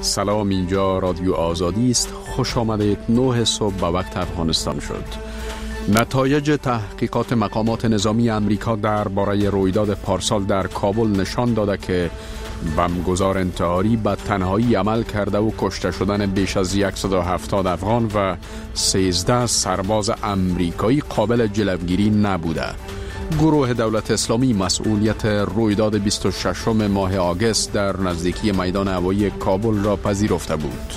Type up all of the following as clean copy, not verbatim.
سلام، اینجا رادیو آزادی است. خوش آمدید. 9 صبح به وقت افغانستان شد. نتایج تحقیقات مقامات نظامی امریکا درباره رویداد پارسال در کابل نشان داده که بمبگذار انتحاری به تنهایی عمل کرده و کشته شدن بیش از 170 افغان و 13 سرباز امریکایی قابل جلوگیری نبوده. گروه دولت اسلامی مسئولیت رویداد 26 ماه آگوست در نزدیکی میدان هوایی کابل را پذیرفته بود.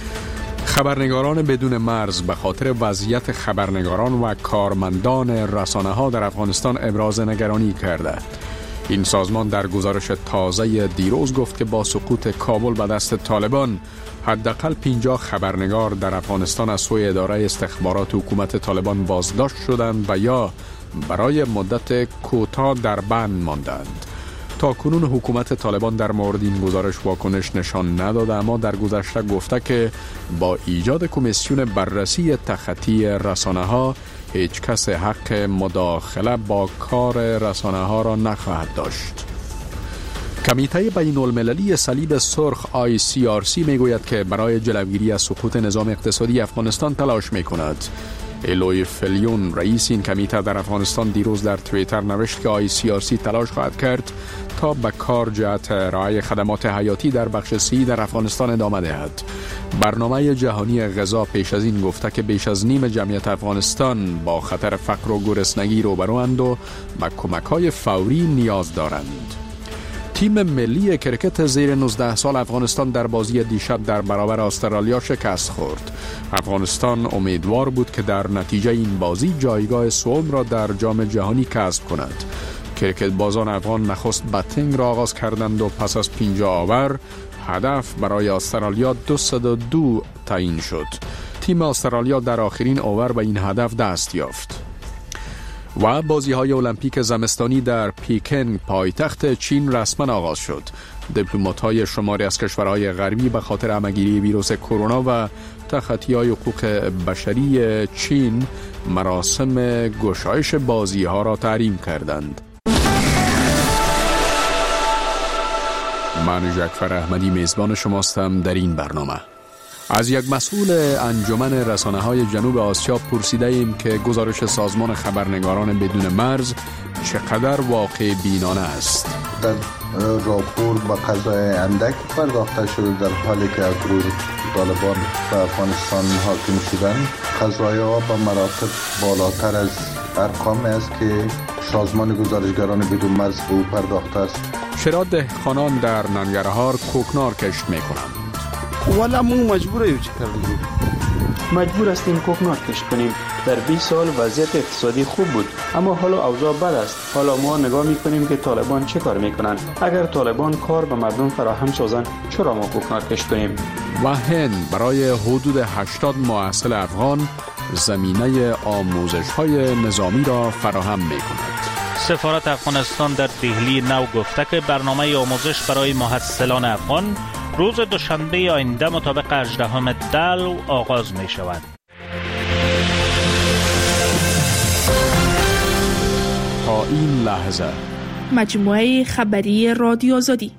خبرنگاران بدون مرز به خاطر وضعیت خبرنگاران و کارمندان رسانه‌ها در افغانستان ابراز نگرانی کرده. این سازمان در گزارش تازه دیروز گفت که با سقوط کابل به دست طالبان حداقل 50 خبرنگار در افغانستان از سوی اداره استخبارات حکومت طالبان بازداشت شدند و یا برای مدت کوتاه در بند ماندند. تا کنون حکومت طالبان در مورد این گزارش واکنش نشان نداده، اما در گذشته گفته که با ایجاد کمیسیون بررسی تخطی رسانه‌ها هیچ کس حق مداخله با کار رسانه‌ها را نخواهد داشت. کمیته بین المللی صلیب سرخ ICRC میگوید که برای جلوگیری از سقوط نظام اقتصادی افغانستان تلاش میکند. الوی فلیون رئیس این کمیته در افغانستان دیروز در توییتر نوشت که ICRC تلاش خواهد کرد تا به کار جهت ارائه خدمات حیاتی در بخش سی در افغانستان ادامه دهد. برنامه جهانی غذا پیش از این گفته که بیش از نیم جمعیت افغانستان با خطر فقر و گرسنگی روبروند و به کمک‌های فوری نیاز دارند. تیم ملی کرکت زیر 19 سال افغانستان در بازی دیشب در برابر استرالیا شکست خورد. افغانستان امیدوار بود که در نتیجه این بازی جایگاه سوم را در جام جهانی کسب کند. کرکت بازان افغان نخست بتینگ را آغاز کردند و پس از 50 آور هدف برای استرالیا 202 تعیین شد. تیم استرالیا در آخرین آور به این هدف دست یافت. و بازی‌های المپیک زمستانی در پکن پایتخت چین رسما آغاز شد. دیپلمات‌های شماری از کشورهای غربی به خاطر همه‌گیری ویروس کرونا و تخطی‌های حقوق بشری چین مراسم گشایش بازی‌ها را تحریم کردند. من جعفر احمدی میزبان شماستم. در این برنامه از یک مسئول انجمن رسانه‌های جنوب آسیا پرسیده ایم که گزارش سازمان خبرنگاران بدون مرز چقدر واقع بینانه است. در راپور با قضای اندک پرداخته شده در حالی که از روز طالبان به افغانستان حاکم شدن قضای‌ها به مراتب بالاتر از ارقام است که سازمان گزارشگران بدون مرز به او پرداخته است. چرا دهقانان در ننگرهار کوکنار کشت می‌کنند؟ والا مو مجبوره چی کردیم؟ مجبور هستیم کوکنار کشت کنیم. در 20 سال وضعیت اقتصادی خوب بود، اما حالا اوضاع بد است. حالا ما نگاه میکنیم که طالبان چه کار میکنن. اگر طالبان کار به مردم فراهم سازند، چرا ما کوکنار کشت کنیم؟ و هند برای حدود 80 محصل افغان زمینه آموزش‌های نظامی را فراهم میکند. سفارت افغانستان در دهلی نو گفته که برنامه آموزش برای محصلان افغان روز دوشنبه آینده مطابق 18 دلو آغاز می شود. تا این لحظه مجموعه خبری رادیو آزادی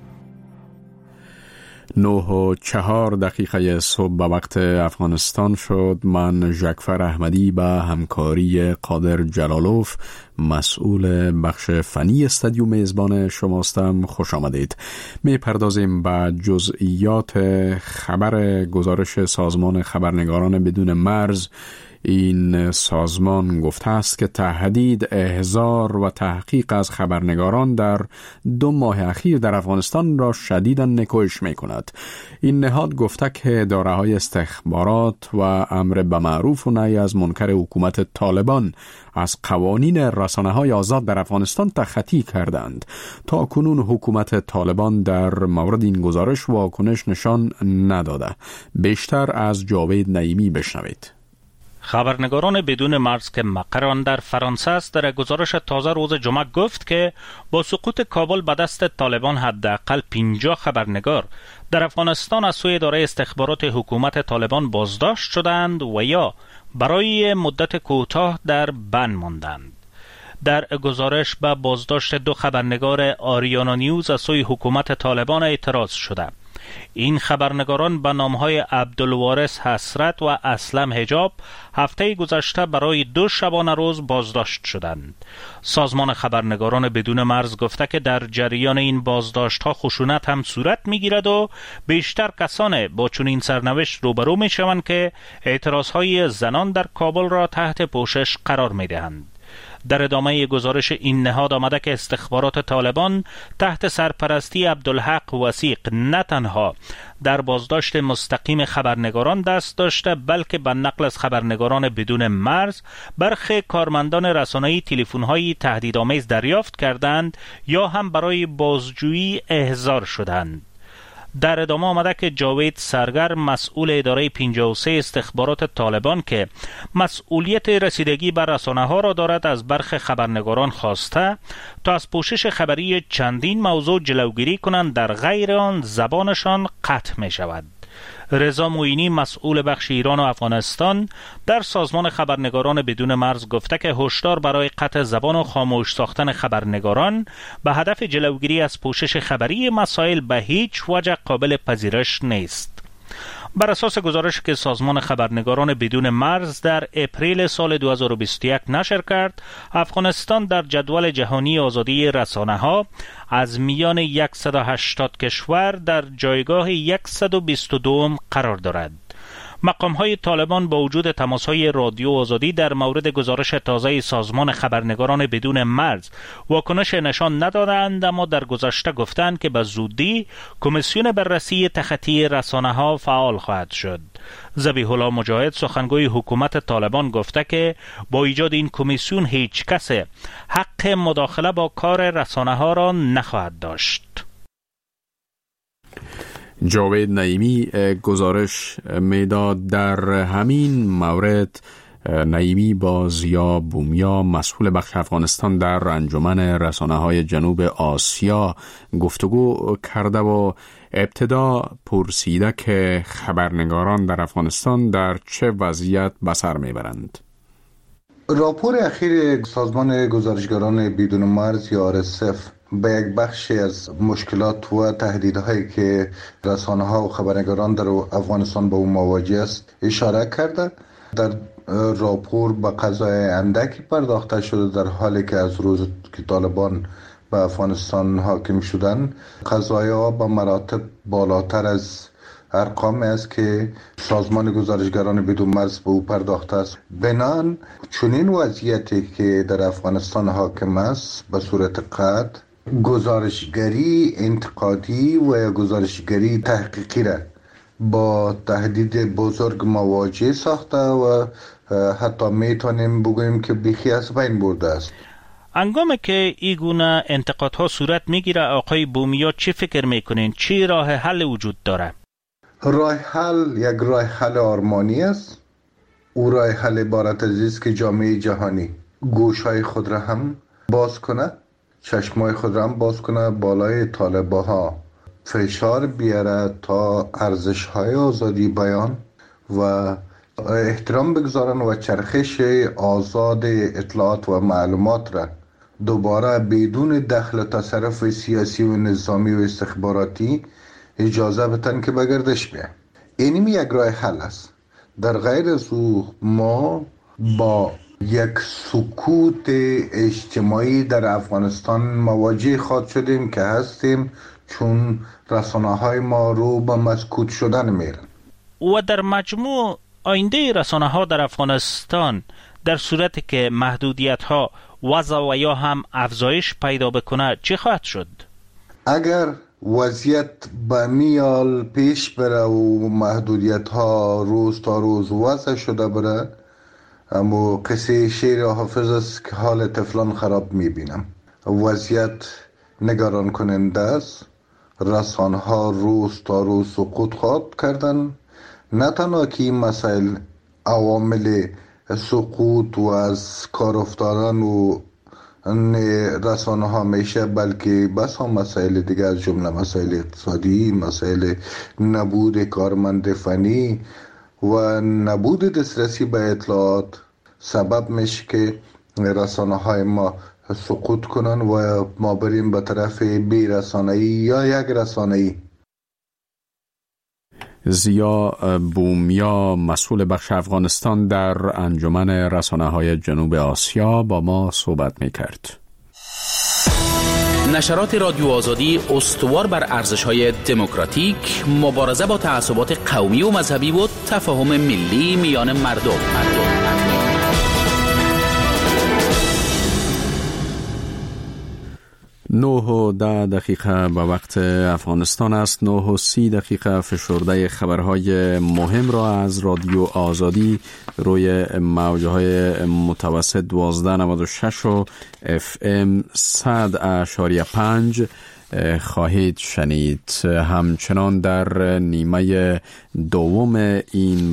9:04 صبح به وقت افغانستان شد. من جعفر احمدی به همکاری قادر جلالوف مسئول بخش فنی استودیو میزبان شماستم. خوش آمدید. می پردازیم به جزئیات خبر گزارش سازمان خبرنگاران بدون مرز. این سازمان گفته است که تهدید، احضار و تحقیق از خبرنگاران در 2 ماه اخیر در افغانستان را شدیداً نکوهش می کند. این نهاد گفته که اداره‌های استخبارات و امر به معروف و نهی از منکر حکومت طالبان از قوانین رسانه‌های آزاد در افغانستان تخطی کردند. تا کنون حکومت طالبان در مورد این گزارش واکنش نشان نداده. بیشتر از جاوید نعیمی بشنوید. خبرنگاران بدون مرز که مقر آن در فرانسه است در گزارش تازه روز جمعه گفت که با سقوط کابل به دست طالبان حداقل 50 خبرنگار در افغانستان از سوی اداره استخبارات حکومت طالبان بازداشت شدند و یا برای مدت کوتاه در بند ماندند. در گزارش به بازداشت 2 خبرنگار آریانا نیوز از سوی حکومت طالبان اعتراض شده. این خبرنگاران به نامهای عبدالوارث حسرت و اسلم حجاب هفته گذشته برای 2 شبانه روز بازداشت شدند. سازمان خبرنگاران بدون مرز گفته که در جریان این بازداشت‌ها خشونت هم صورت می‌گیرد و بیشتر کسان با چنین سرنوشت روبرو می‌شوند که اعتراض‌های زنان در کابل را تحت پوشش قرار می‌دهند. در ادامه گزارش این نهاد آمده که استخبارات طالبان تحت سرپرستی عبدالحق وثیق نه تنها در بازداشت مستقیم خبرنگاران دست داشته، بلکه به نقل از خبرنگاران بدون مرز برخی کارمندان رسانه‌ای تلفن‌های تهدیدآمیز دریافت کردند یا هم برای بازجویی احضار شدند. در ادامه آمده که جاوید سرگر مسئول اداره 53 استخبارات طالبان که مسئولیت رسیدگی بر رسانه‌ها را دارد از برخی خبرنگاران خواسته تا از پوشش خبری چندین موضوع جلوگیری کنند، در غیر آن زبانشان قطع می شود. رضا معینی مسئول بخش ایران و افغانستان در سازمان خبرنگاران بدون مرز گفته که هشدار برای قطع زبان و خاموش ساختن خبرنگاران به هدف جلوگیری از پوشش خبری مسائل به هیچ وجه قابل پذیرش نیست. بر اساس گزارشی که سازمان خبرنگاران بدون مرز در اپریل سال 2021 نشر کرد، افغانستان در جدول جهانی آزادی رسانه‌ها از میان 180 کشور در جایگاه 122 قرار دارد. مقام‌های طالبان با وجود تماس‌های رادیو آزادی در مورد گزارش تازه سازمان خبرنگاران بدون مرز واکنش نشان ندادند، اما در گذشته گفتند که به زودی کمیسیون بررسی تخطی رسانه‌ها فعال خواهد شد. ذبیح الله مجاهد سخنگوی حکومت طالبان گفته که با ایجاد این کمیسیون هیچ کس حق مداخله با کار رسانه‌ها را نخواهد داشت. جاوید نعیمی گزارش میداد. در همین مورد نعیمی با زیا بومیا مسئول بخش افغانستان در انجمن رسانه‌های جنوب آسیا گفتگو کرده و ابتدا پرسیده که خبرنگاران در افغانستان در چه وضعیت به سر میبرند. راپور اخیر سازمان گزارشگران بدون مرز یا RSF به یک بخشی از مشکلات و تهدیدهایی که رسانه‌ها و خبرنگاران در افغانستان با او مواجه است اشاره کرده. در راپور به قضای اندکی پرداخته شده، در حالی که از روز که طالبان به افغانستان حاکم شدن قضایا به مراتب بالاتر از ارقامی است که سازمان گزارشگران بدون مرز به او پرداخته است. بنان چنین وضعیتی که در افغانستان حاکم است به صورت قطع گزارشگری انتقادی و گزارشگری تحقیقی را با تهدید بزرگ مواجه ساخته و حتی میتونیم بگوییم که بیخی از بین برده است. انگامی که این گونه انتقادها صورت میگیره، آقای بومیا چی فکر میکنین؟ چی راه حل وجود داره؟ راه حل یک راه حل آرمانی است. او راه حل عبارت از است که جامعه جهانی گوشهای خود را هم باز کنه، چشمای خود را هم باز کنه، بالای طالباها فشار بیاره تا ارزش‌های آزادی بیان و احترام بگذارن و چرخش آزاد اطلاعات و معلومات را دوباره بدون دخل تصرف سیاسی و نظامی و استخباراتی اجازه بدن که به گردش بیاین. اینم یک راه حل است. در غیر از او ما با یک سکوت اجتماعی در افغانستان مواجه خواهد شدیم که هستیم، چون رسانه‌های ما رو به مسکوت شدن میرن. و در مجموع آینده رسانه‌ها در افغانستان در صورتی که محدودیت‌ها وضع و یا هم افزایش پیدا بکنه چی خواهد شد؟ اگر وضعیت به میال پیش بره و محدودیت‌ها روز تا روز وضع شده بره، اما قصه شعر حافظ است که حال طفلان خراب میبینم. وضعیت نگران کننده است. رسانه‌ها روز تا روز سقوط خواهد کردن. نه تنها که این مسائل عوامل سقوط و از کار افتادن و رسانه‌ها میشه، بلکه بس هم مسائل دیگه از جمله مسائل اقتصادی، مسائل نبود کارمند فنی و نبود دسترسی به اطلاعات سبب میشه که رسانه‌های ما سقوط کنن و ما بریم به طرف بی رسانه‌ای یا یک رسانه‌ای. زیا بومیا مسئول بخش افغانستان در انجمن رسانه‌های جنوب آسیا با ما صحبت می‌کرد. نشرات رادیو آزادی استوار بر ارزش‌های دموکراتیک، مبارزه با تعصبات قومی و مذهبی و تفاهم ملی میان مردم. 9:10 به وقت افغانستان است. 9:30 فشرده خبرهای مهم را از رادیو آزادی روی موجهای متوسط 1296 و FM 100.5 خواهید شنید. همچنان در نیمه دوم این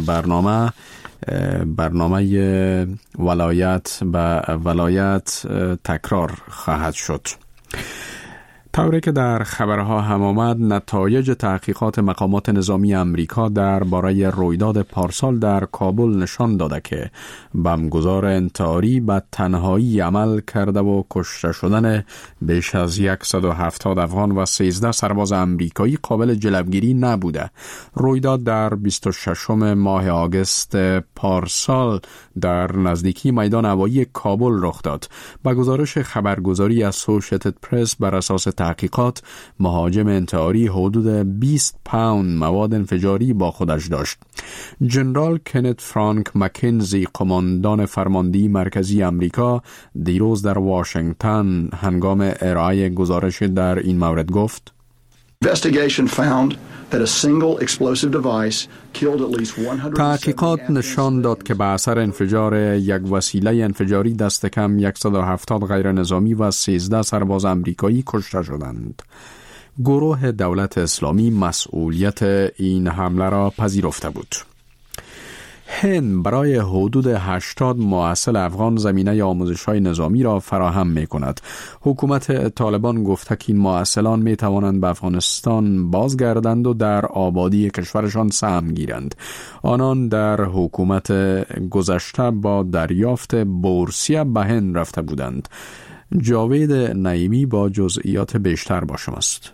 برنامه ولایت به ولایت تکرار خواهد شد. طوری که در خبرها هم آمد، نتایج تحقیقات مقامات نظامی امریکا درباره رویداد پارسال در کابل نشان داده که بمبگذار انتحاری به تنهایی عمل کرده و کشته شدن بیش از 170 افغان و 13 سرباز امریکایی قابل جلوگیری نبوده. رویداد در 26 ماه آگوست پارسال در نزدیکی میدان هوایی کابل رخ داد. با گزارش خبرگزاری اسوسییتد پرس، بر اساس تحقیقات مهاجم انتحاری حدود 20 پوند مواد انفجاری با خودش داشت. جنرال کنت فرانک مکنزی، قماندان فرماندهی مرکزی امریکا، دیروز در واشنگتن هنگام ارائه گزارش در این مورد گفت: تحقیقات نشان داد که به اثر انفجار یک وسیله انفجاری دست کم 170 غیر نظامی و 13 سرباز امریکایی کشته شدند. گروه دولت اسلامی مسئولیت این حمله را پذیرفته بود. هند برای حدود 80 محصل افغان زمینه آموزش‌های نظامی را فراهم می‌کند. حکومت طالبان گفته که این محصلان می‌توانند به افغانستان بازگردند و در آبادی کشورشان سهم گیرند. آنان در حکومت گذشته با دریافت بورسیه به هند رفته بودند. جاوید نعیمی با جزئیات بیشتر با شماست.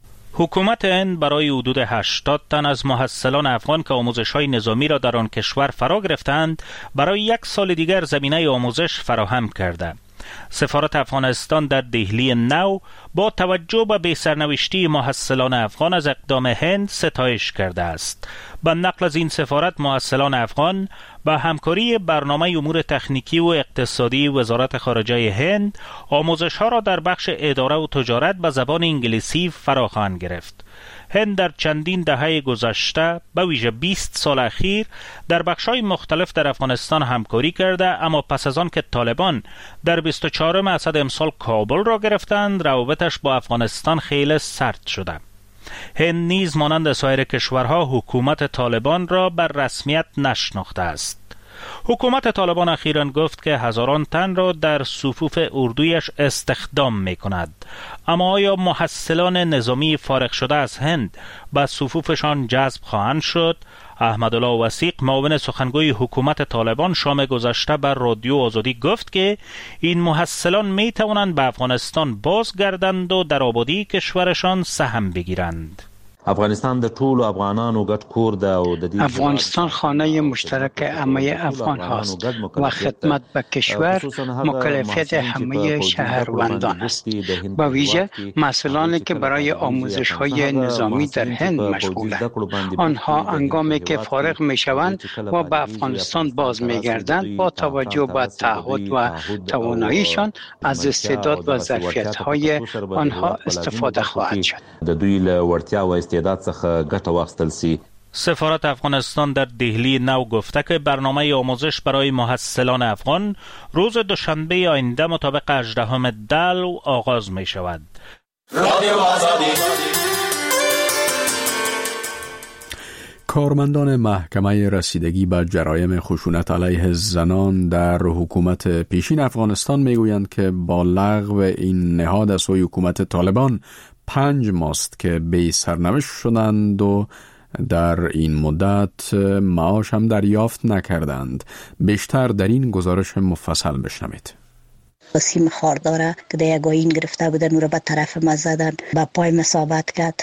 حکومت هند برای حدود 80 تن از محصلان افغان که آموزش‌های نظامی را در آن کشور فرا گرفتند، برای 1 سال دیگر زمینه آموزش فراهم کرده. سفارت افغانستان در دهلی نو با توجه به بی‌سرنوشتی محصلان افغان از اقدام هند ستایش کرده است. به نقل از این سفارت، محصلان افغان با همکاری برنامه امور تکنیکی و اقتصادی وزارت خارجه هند آموزش‌ها را در بخش اداره و تجارت به زبان انگلیسی فرا خواهند گرفت. هند در چندین دهه گذشته به ویژه 20 سال اخیر در بخش‌های مختلف در افغانستان همکاری کرده، اما پس از آن که طالبان در 24 اسد امسال کابل را گرفتند، روابطش با افغانستان خیلی سرد شده. هند نیز مانند سایر کشورها حکومت طالبان را بر رسمیت نشناخته است. حکومت طالبان اخیراً گفت که هزاران تن را در صفوف اردویش استخدام می کند. اما آیا محصلان نظامی فارغ شده از هند به صفوفشان جذب خواهند شد؟ احمدالله وثیق، معاون سخنگوی حکومت طالبان، شام گذشته بر رادیو آزادی گفت که این محصلان می توانند به افغانستان بازگردند و در آبادی کشورشان سهم بگیرند. افغانستان د ټولو افغانانو ګډ کور ده او د دې افغانستان خانه مشترک همه افغان هاست و خدمت به کشور مکلفیت همه شهروندان است. با ویژه مسئولانی که برای آموزش های نظامی در هند مشغولند، آنها هنگامی که فارغ می شوند و به افغانستان باز می گردند، با توجه به تعهد و تواناییشان از استعداد و ظرفیت های آنها استفاده خواهد شد. د دوی له وړتیا و استعداد څخه ګټه واخیستل سي. سفارت افغانستان در دهلی نو گفته که برنامه آموزش برای محصلان افغان روز دوشنبه آینده مطابق 18 دلو آغاز می شود. رادیو آزادی. کارمندان محکمه رسیدگی به جرایم خشونت علیه زنان در حکومت پیشین افغانستان میگویند که با لغو این نهاد از سوی حکومت طالبان 5 ماست که بی سرنوشت شدند و در این مدت معاش هم دریافت نکردند. بیشتر در این گزارش مفصل بشنوید. سیم خارداره که در یک آیین گرفته بودن او را به طرف ما زدن، به پای ثابت کرد.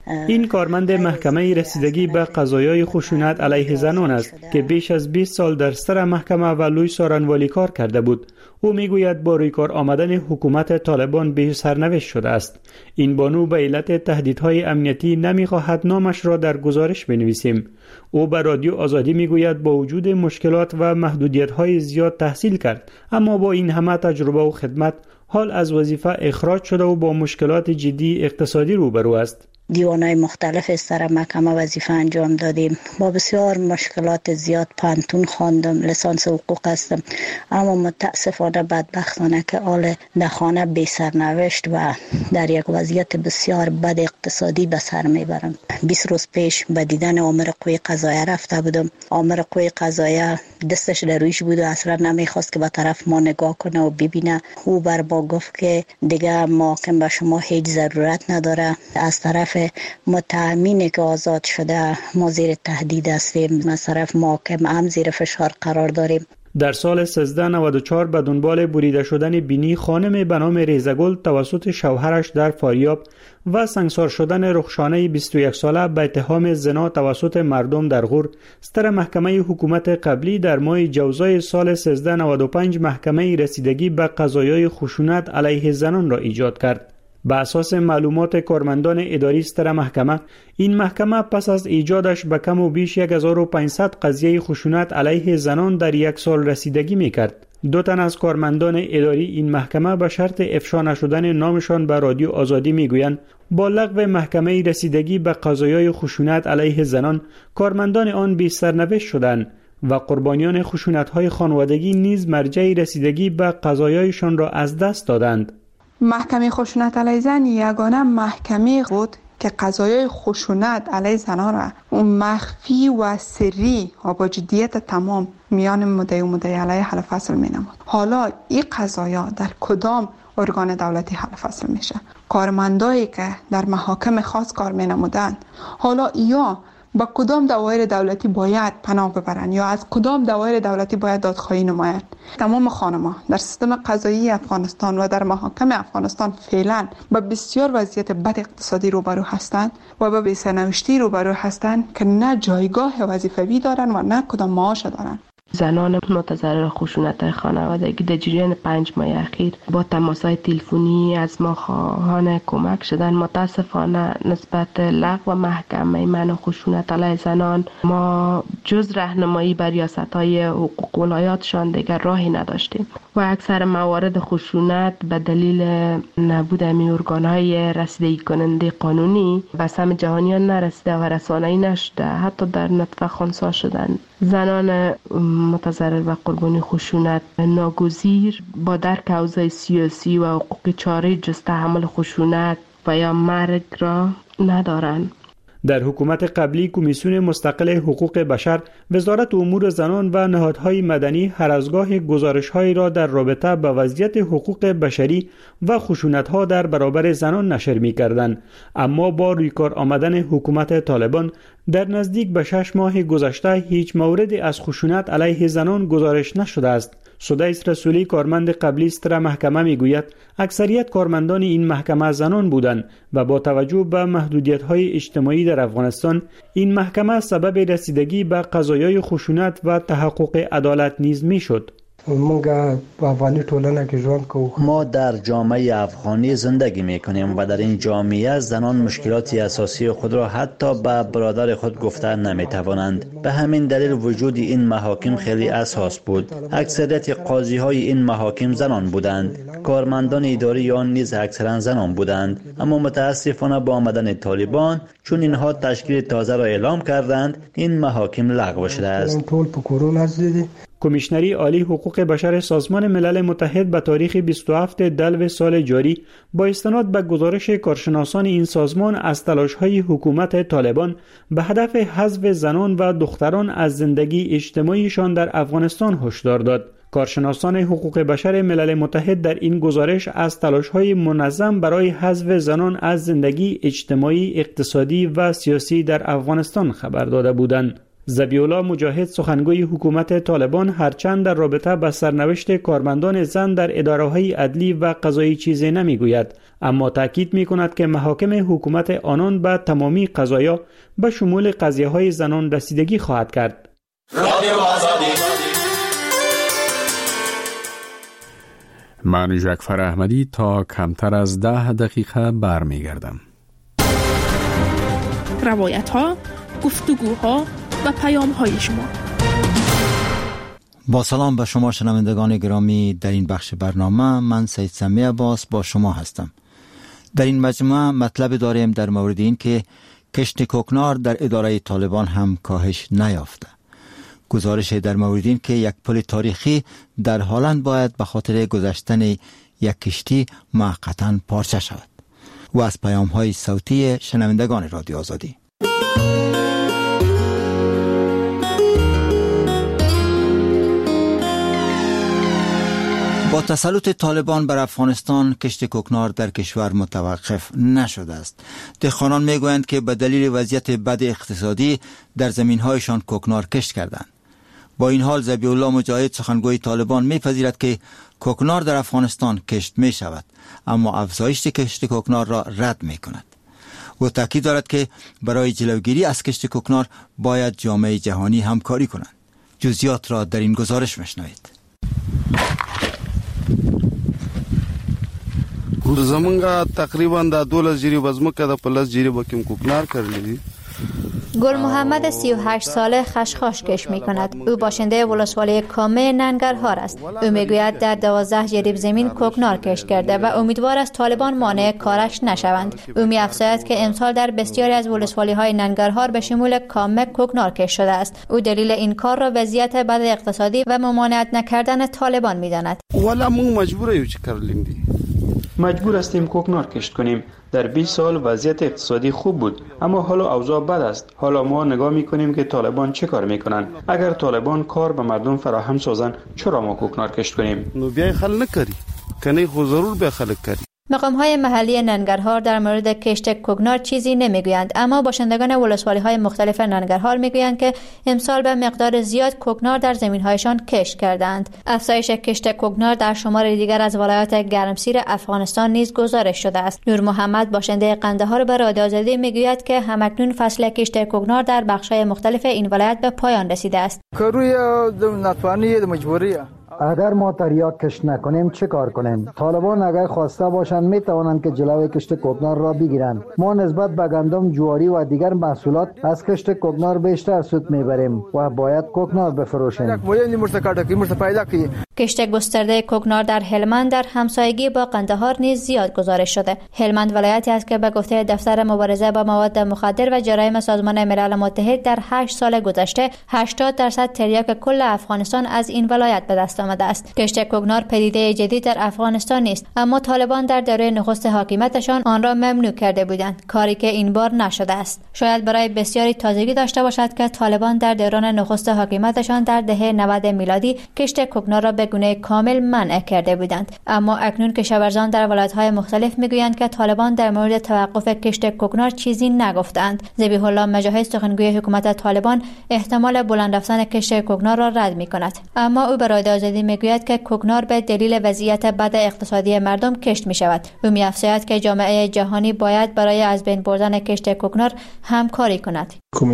این کارمند محکمه رسیدگی به قضایای خشونت علیه زنان است که بیش از 20 سال در سر محکمه و لوی سارنوالی کار کرده بود. او میگوید با روی کار آمدن حکومت طالبان به سرنوشت شده است. این بانو به علت تهدیدهای امنیتی نمیخواهد نامش را در گزارش بنویسیم. او به رادیو آزادی میگوید با وجود مشکلات و محدودیت‌های زیاد تحصیل کرد، اما با این همه تجربه و خدمت حال از وظیفه اخراج شده و با مشکلات جدی اقتصادی روبرو است. دیوانهای مختلف سر محکمه وظیفه انجام دادیم. با بسیار مشکلات زیاد پانتون خواندم، لیسانس حقوق هستم، اما متاسفانه بدبختانه که حال در خانه بی سرنوشت و در یک وضعیت بسیار بد اقتصادی به سر میبرم. 20 روز پیش به دیدن آمر قوی قضاییه رفته بودم. آمر قوی قضاییه دستش در رویش بود و اصلا نمیخواست که به طرف ما نگاه کنه و ببینه. او بر ما گفت که دیگه محاکم به شما هیچ ضرورت نداره. از طرف متهمینی که آزاد شده ما زیر تهدید هستیم، از طرف محاکم هم زیر فشار قرار داریم. در سال 1394 به دنبال بریده شدن بینی خانم به نام ریزگل توسط شوهرش در فاریاب و سنگسار شدن رخشانه 21 ساله به اتهام زنا توسط مردم در غور، سر محکمه حکومت قبلی در ماه جوزای سال 1395 محکمه رسیدگی به قضایای خشونت علیه زنان را ایجاد کرد. به اساس معلومات کارمندان اداری ستر محکمه، این محکمه پس از ایجادش به کم و بیش 1500 قضیه خشونت علیه زنان در یک سال رسیدگی میکرد. 2 تن از کارمندان اداری این محکمه به شرط افشا نشدن نامشان به رادیو آزادی میگویند با لغو محکمه رسیدگی به قضایای خشونت علیه زنان، کارمندان آن بی سرنوشت شدند و قربانیان خشونت‌های خانوادگی نیز مرجع رسیدگی به قضایایشان را از دست دادند. محکمه خشونت علیه زن یگانه محکمه بود که قضایای خشونت علیه زنان را مخفی و سری و با جدیت تمام میان مدعی و مدعی علیه حل فصل می نمود. حالا این قضایا در کدام ارگان دولتی حل فصل میشه؟ کارمندایی که در محاکم خاص کار می نمودند حالا یا با کدام دوایر دولتی باید پناه ببرند یا از کدام دوایر دولتی باید دادخواهی نمایند؟ تمام خانم‌ها در سیستم قضایی افغانستان و در محاکم افغانستان فعلا با بسیار وضعیت بد اقتصادی روبرو هستند و با بی‌سرنوشتی روبرو هستند که نه جایگاه وظیفوی دارند و نه کدام معاش دارند. زنان متضرر خشونت خانوادگی در جریان 5 ماه اخیر با تماس‌های تلفنی از ما خواهان کمک شدن. متاسفانه نسبت لغو محکمه منع خشونت علیه زنان ما جز راهنمایی بر ریاست‌های حقوق ولایاتشان دیگر راهی نداشتیم و اکثر موارد خشونت به دلیل نبود امی ارگان‌های رسیدگی کننده قانونی به سهم جهانیان نرسیده و رسانه‌ای نشده، حتی در نطفه خنثی شدند. زنان متضرر و قربانی خشونت ناگزیر با درک اوضاع سیاسی و حقوقی چاره جز تحمل خشونت و یا مرگ را ندارند. در حکومت قبلی کمیسیون مستقل حقوق بشر، وزارت امور زنان و نهادهای مدنی هر از گاه گزارش‌هایی را در رابطه با وضعیت حقوق بشری و خشونت‌ها در برابر زنان نشر می‌کردند، اما با رویکار آمدن حکومت طالبان در نزدیک به 6 ماه گذشته هیچ موردی از خشونت علیه زنان گزارش نشده است. سدیس رسولی کارمند قبلی ستر محکمه میگوید اکثریت کارمندان این محکمه زنان بودند و با توجه به محدودیت‌های اجتماعی در افغانستان این محکمه سبب رسیدگی به قضایای خشونت و تحقق عدالت نیز میشد. ما در جامعه افغانی زندگی میکنیم و در این جامعه زنان مشکلات اساسی خود را حتی به برادر خود گفته نمیتوانند. به همین دلیل وجود این محاکم خیلی اساس بود. اکثریت قاضی های این محاکم زنان بودند. کارمندان اداری آن نیز اکثرا زنان بودند، اما متاسفانه با آمدن طالبان چون اینها تشکیل تازه را اعلام کردند این محاکم لغو شده است. کمیشنری عالی حقوق بشر سازمان ملل متحد به تاریخ 27 دلو سال جاری با استناد به گزارش کارشناسان این سازمان از تلاش‌های حکومت طالبان به هدف حذف زنان و دختران از زندگی اجتماعیشان در افغانستان هشدار داد. کارشناسان حقوق بشر ملل متحد در این گزارش از تلاش‌های منظم برای حذف زنان از زندگی اجتماعی، اقتصادی و سیاسی در افغانستان خبر داده بودند. ذبیح‌الله مجاهد سخنگوی حکومت طالبان هرچند در رابطه با سرنوشت کارمندان زن در اداره‌های عدلی و قضایی چیزی نمیگوید، اما تاکید می‌کند که محاکم حکومت آنان به تمامی قضایا به شمول قضیه‌های زنان رسیدگی خواهد کرد. من جعفر احمدی تا کمتر از 10 دقیقه برمیگردم. روایت‌ها، گفتگوها و پیام‌های شما. با سلام به شما شنوندگان گرامی، در این بخش برنامه من سید سمی عباس با شما هستم. در این مجموعه مطلب داریم در مورد این که کشت کوکنار در اداره طالبان هم کاهش نیافته. گزارش در مورد این که یک پل تاریخی در هلند باید به خاطر گذشتن یک کشتی موقتاً پارچه شود. و از پیام‌های صوتی شنوندگان رادیو آزادی. با تسلط طالبان بر افغانستان کشت کوکنار در کشور متوقف نشده است. دهقانان میگویند که به دلیل وضعیت بد اقتصادی در زمین‌هایشان کوکنار کشت کردند. با این حال ذبیح‌الله مجاهد سخنگوی طالبان میپذیرد که کوکنار در افغانستان کشت می شود، اما افزایش کشت کوکنار را رد می کند. او تاکید دارد که برای جلوگیری از کشت کوکنار باید جامعه جهانی همکاری کنند. جزئیات را در این گزارش مشنوید. زمونږ تقریبا د 12 جری وزمکه د 15 جری بکیم کوکنار کړلی. گل محمد 38 ساله خشخاش کش می کند. او باشنده ولسوالی کامه ننگرهار است. او میگوید در 12 جریب زمین کوکنار کشت کرده و امیدوار است طالبان مانع کارش نشوند. او می افزاید که امسال در بسیاری از ولسوالی های ننگرهار به شمول کامه کوکنار کشت شده است. او دلیل این کار را وضعیت بد اقتصادی و ممانعت نکردن طالبان می داند. ولی ما مجبوریم چی کردیم دی. مجبور هستیم کوکنار کشت کنیم. در 20 سال وضعیت اقتصادی خوب بود، اما حالا اوضاع بد است. حالا ما نگاه میکنیم که طالبان چه کار میکنن. اگر طالبان کار به مردم فراهم سازن، چرا ما کوکنار کشت کنیم؟ نو بیا خل نکری کنه خو ضرور به خلک کری. مقام‌های محلی ننگرهار در مورد کشت کوکنار چیزی نمیگویند، اما باشندگان ولسوالی‌های مختلف ننگرهار میگویند که امسال به مقدار زیاد کوکنار در زمین‌هایشان کشت کردند. افزایش کشت کوکنار در شمار دیگر از ولایات گرمسیر افغانستان نیز گزارش شده است. نور محمد باشنده قندهار به رادیو آزادی میگوید که همکنون فصل کشت کوکنار در بخش‌های مختلف این ولایت به پایان رسیده است. اگر ما تریاک کشت نکنیم چه کار کنیم؟ طالبان اگر خواسته باشند می توانند که جلوی کشت کوکنار را بگیرند. ما نسبت به گندم، جواری و دیگر محصولات از کشت کوکنار بیشتر سود میبریم و باید کوکنار بفروشیم. کشت گسترده کوکنار در هلمند در همسایگی با قندهار نیز زیاد گزارش شده. هلمند ولایتی است که به گفته دفتر مبارزه با مواد مخدر و جرایم سازمان ملل متحد در 8 سال گذشته 80% تریاک کل افغانستان از این ولایت به دست آمده است. کشت کوکنار پدیده جدید در افغانستان نیست، اما طالبان در دوره نخست حاکمیتشان آن را ممنوع کرده بودند، کاری که این بار نشده است. شاید برای بسیاری تازگی داشته باشد که طالبان در دوران نخست حاکمیتشان در دهه 90 میلادی کشت کوکنار را به گونه کامل منع کرده بودند، اما اکنون کشاورزان در ولایت‌های مختلف میگویند که طالبان در مورد توقف کشت کوکنار چیزی نگفتند. ذبیح‌الله مجاهد سخنگوی حکومت طالبان احتمال بلند رفتن کشت کوکنار را رد می‌کند، اما او به رادیو آزادی میگوید که کوکنار به دلیل وضعیت بد اقتصادی مردم کشت می‌شود. او می‌افزاید که جامعه جهانی باید برای از بین بردن کشت کوکنار همکاری کند.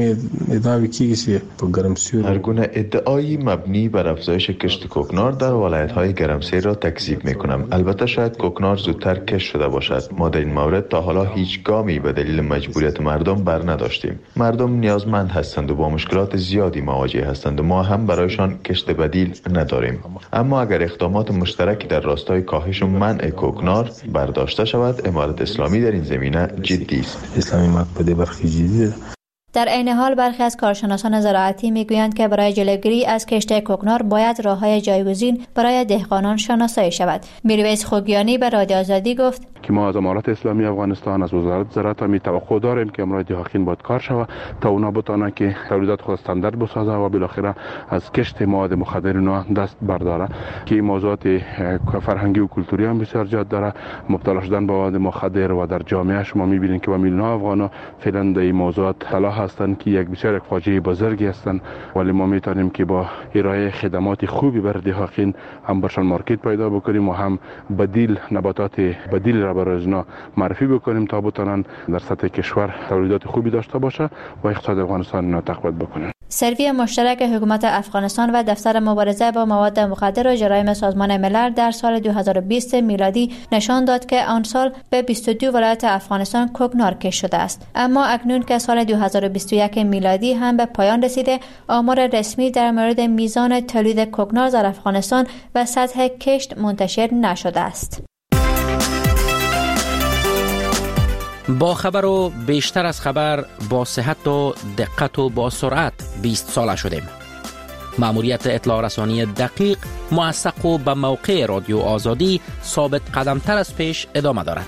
هر گونه ادعایی مبنی بر افزایش کشت کوکنار در ولایت‌های گرمسیر را تکذیب می‌کنم. البته شاید کوکنار زودتر کشت شده باشد. ما در این مورد تا حالا هیچ گامی به دلیل مجبوریت مردم بر نداشتیم. مردم نیازمند هستند و با مشکلات زیادی مواجه هستند و ما هم برایشان کشت بدیل نداریم. اما اگر اقدامات مشترکی در راستای کاهش و منع کوکنار برداشته شود، امارت اسلامی در این زمینه جدی است. اسلامی مقبوله برخی جدی. در عین حال برخی از کارشناسان زراعتی میگویند که برای جلوگیری از کشت کوکنار باید راه‌های جایگزین برای دهقانان شناسایی شود. میرویس خوگیانی به رادیو آزادی گفت: که ما از امارت اسلامی افغانستان، از وزارت زراعت هم توقع داریم که امروز دهاقین باید کار شود تا اونا بتونن که تولیدات خود استاندارد بسازه و بالاخره از کشت مواد مخدر اونا دست برداره که این موضوعات فرهنگی و کلتوری هم بسیار زیاد داره. مبتلا شدن به مواد مخدر و در جامعه شما میبینید که با میلیون افغان فعلا در این موضوعات طلا هستند که یک بسیار فاجعه بزرگی هستند، ولی ما میتونیم که با ارائه خدمات خوبی بر دهاقین هم برشان مارکت پیدا بکنیم و هم بدیل نباتات بدیل را برای اونا معرفی بکنیم تا بتونن در سطح کشور تولیدات خوبی داشته باشه و اقتصاد افغانستان را تقویت بکنه. سروی مشترک حکومت افغانستان و دفتر مبارزه با مواد مخدر و جرایم سازمان ملل در سال 2020 میلادی نشان داد که آن سال به 22 ولایت افغانستان کوکنار کشت شده است. اما اکنون که سال 2021 میلادی هم به پایان رسیده، آمار رسمی در مورد میزان تولید کوکنار در افغانستان و سطح کشت منتشر نشده است. با خبر و بیشتر از خبر، با صحت و دقت و با سرعت 20 ساله شدیم. مأموریت اطلاع رسانی دقیق، موثق و به موقع رادیو آزادی ثابت قدمتر از پیش ادامه دارد.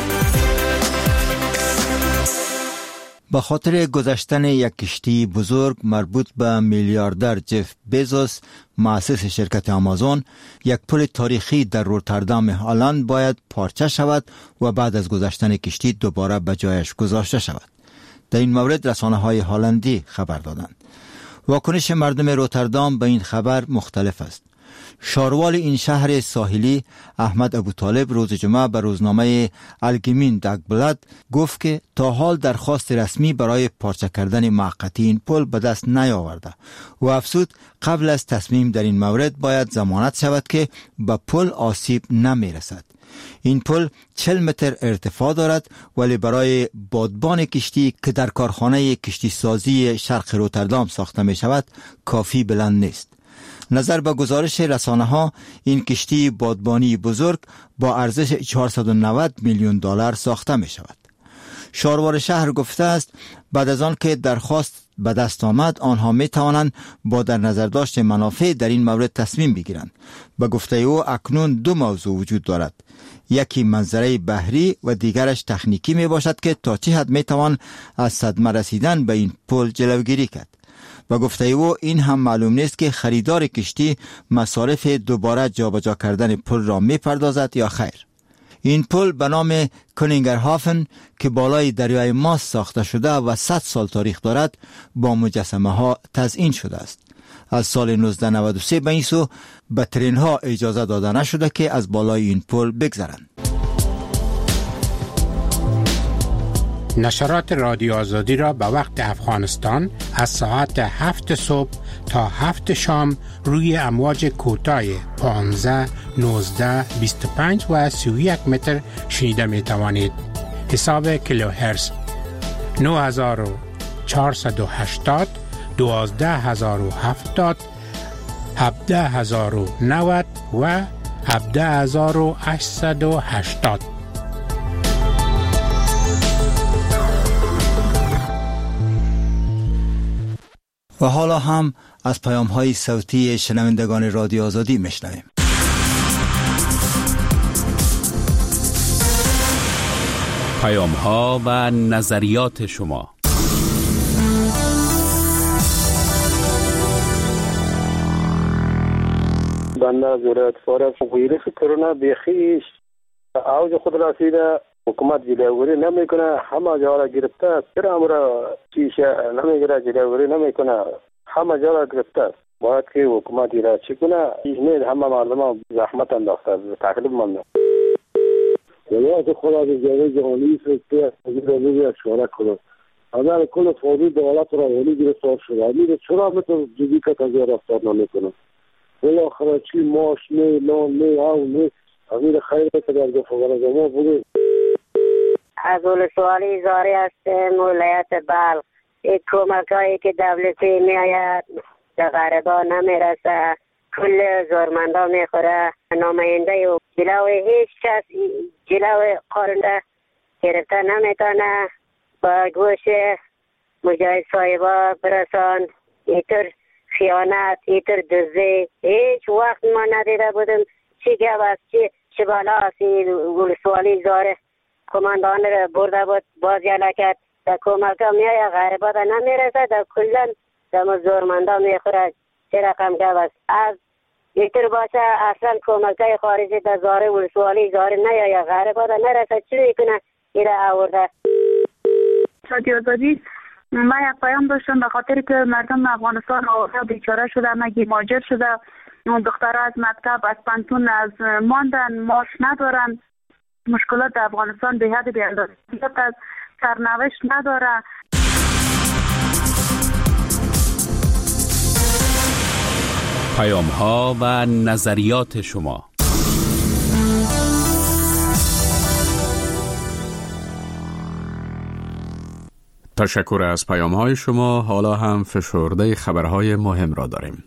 با خاطر گذشتن یک کشتی بزرگ مربوط به میلیاردر جف بیزوس، مؤسس شرکت آمازون، یک پل تاریخی در روتردام هلند باید پارچه شود و بعد از گذشتن کشتی دوباره به جایش گذاشته شود. در این مورد رسانه‌های هلندی خبر دادند. واکنش مردم روتردام به این خبر مختلف است. شاروال این شهر ساحلی احمد ابوطالب روز جمعه به روزنامه الگمین داگبلاد گفت که تا حال درخواست رسمی برای پارچه کردن موقتی این پل به دست نیاورده و افزود قبل از تصمیم در این مورد باید ضمانت شود که به پل آسیب نمی رسد. این پل 40 متر ارتفاع دارد ولی برای بادبان کشتی که در کارخانه کشتی سازی شرق روتردام ساخته می شود کافی بلند نیست. نظر به گزارش رسانه ها، این کشتی بادبانی بزرگ با ارزش 490 میلیون دلار ساخته می شود. شاروار شهر گفته است بعد از آن که درخواست به دست آمد، آنها می توانند با در نظر داشت منافع در این مورد تصمیم بگیرند. به گفته او اکنون دو موضوع وجود دارد. یکی منظره بحری و دیگرش تکنیکی می باشد که تا چه حد می توان از صدمه رسیدن به این پل جلوگیری کرد. و گفته او این هم معلوم نیست که خریدار کشتی مصارف دوباره جابجا کردن پل را می پردازد یا خیر. این پل به نام کنینگرهافن که بالای دریای ماس ساخته شده و 100 سال تاریخ دارد با مجسمه ها تزیین شده است. از سال 1993 به این سو به ترین ها اجازه داده نشده که از بالای این پل بگذرند. نشرات رادیو آزادی را به وقت افغانستان از ساعت 7 صبح تا 7 شام روی امواج کوتاه 15، 19، 25 و 31 متر شنیده می توانید. حساب کیلوهرتز 9480، 12070، 17090 و 17880. و حالا هم از پیام‌های صوتی شنوندگان رادیو آزادی میشنویم. پیام‌ها و نظریات شما. بنده از ولایت فارس. ویروس کرونا بیخیش اوج خود رسیده، حکومت جلوگیری نمیکنه، همه جا را گرفته است. چرا امرا چیشه نمیگیره، جلوگیری نمیکنه، همه جا را گرفته است. باید که حکومت را چی کنه؟ نه همه مردم زحمت انداخته، تکلیف مانده. ولایت خود از جای جهانی سکته از روزی اشاره کنه. اگر کل فوری دولت را ولی گرفتار شده، امیده چرا بتو جدی که تازه رفتار نمیکنه؟ بالاخره چی ماش نه، نان نه، او نه، امیر خیلی که در گفت ما بوده. از ولسوالی زاری هستیم، ولایت بلخ. این کمک هایی که دولتی می آید در غربا نمی رسه، کل زورمندا می خوره. نماینده و جلو هیچ کس جلو قارنده گرفته نمی تانه. با گوش مجاهد صاحبا برسان. اینطور خیانت، اینطور دزدی هیچ وقت ما ندیده بودیم. چی گفت است، چه بالا سی ولسوالی زاره کماندان را برده بود باز یلکت در کمک میای غریبات نمیرسه در کلن در زورمندا میخوره چه رقم گب است از یکتر باشه اصلا کمکای خارجی در زاره ولسوالی زاره نیای غریبات نرسه چی میکنه ایره آورده رادیو آزادی. من یک پیام داشتم به خاطر که مردم افغانستان بیچاره شده مگی مهاجر شده دخترها از مکتب از پانتون از ماندن معاش ندارن مشکلات در افغانستان به حد بی‌اندازه از سرنوشت نداره. پیام ها و نظریات شما. تشکر از پیام های شما. حالا هم فشرده خبرهای مهم را داریم.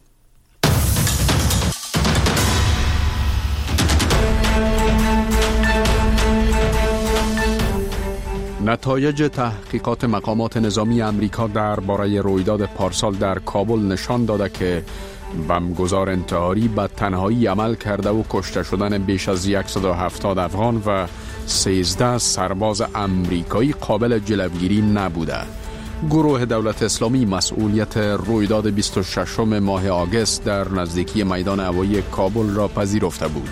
نتایج تحقیقات مقامات نظامی امریکا درباره رویداد پارسال در کابل نشان داده که بمبگذار انتحاری به تنهایی عمل کرده و کشته شدن بیش از 170 افغان و 13 سرباز امریکایی قابل جلوگیری نبوده. گروه دولت اسلامی مسئولیت رویداد 26 ماه آگوست در نزدیکی میدان هوایی کابل را پذیرفته بود.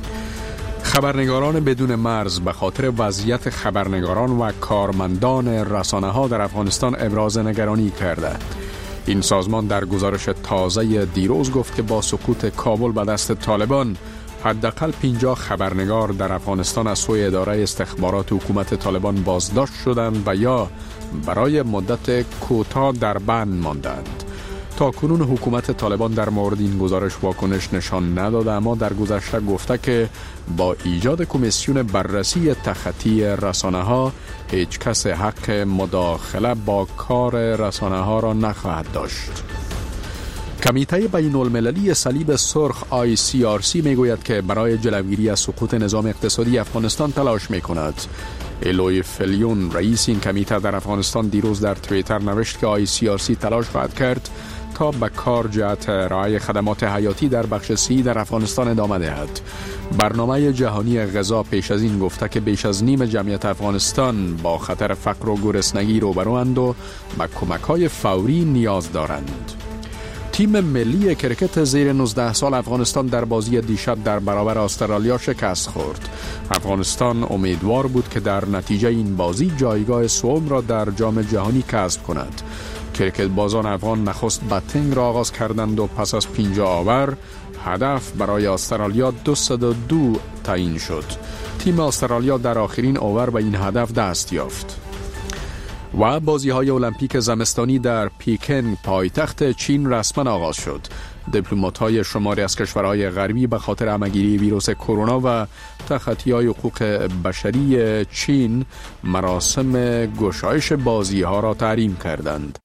خبرنگاران بدون مرز به خاطر وضعیت خبرنگاران و کارمندان رسانه‌ها در افغانستان ابراز نگرانی کرده. این سازمان در گزارش تازه دیروز گفت که با سقوط کابل به دست طالبان حداقل 50 خبرنگار در افغانستان از سوی اداره استخبارات حکومت طالبان بازداشت شدند و یا برای مدت کوتاه در بند ماندند. تا کنون حکومت طالبان در مورد این گزارش واکنش نشان نداده، اما در گذشته گفته که با ایجاد کمیسیون بررسی تخطی رسانه‌ها هیچ کس حق مداخله با کار رسانه‌ها را نخواهد داشت. کمیته بین المللی صلیب سرخ ICRC میگوید که برای جلوگیری از سقوط نظام اقتصادی افغانستان تلاش میکند. الوی فلیون رئیس این کمیته در افغانستان دیروز در توییتر نوشت که ICRC تلاش خواهد کرد تا به کار جهت ارائه خدمات حیاتی در بخش سی در افغانستان ادامه دهد. برنامه جهانی غذا پیش از این گفته که بیش از نیم جمعیت افغانستان با خطر فقر و گرسنگی روبروند و به کمک‌های فوری نیاز دارند. تیم ملی کرکت زیر 19 سال افغانستان در بازی دیشب در برابر استرالیا شکست خورد. افغانستان امیدوار بود که در نتیجه این بازی جایگاه سوم را در جام جهانی کسب کند. کرکت بازان افغان نخست باتینگ را آغاز کردند و پس از 50 اوور هدف برای استرالیا 202 تعیین شد. تیم استرالیا در آخرین اوور به این هدف دست یافت. و بازی‌های المپیک زمستانی در پیکن پایتخت چین رسما آغاز شد. دیپلمات‌های شماری از کشورهای غربی به خاطر همه‌گیری ویروس کرونا و تخطی‌های حقوق بشری چین مراسم گشایش بازی‌ها را تحریم کردند.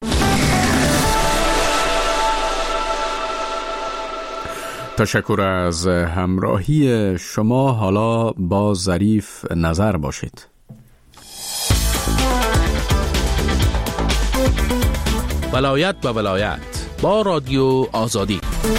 تشکر از همراهی شما. حالا با ظریف نظر باشید. ولایت به ولایت با رادیو آزادی.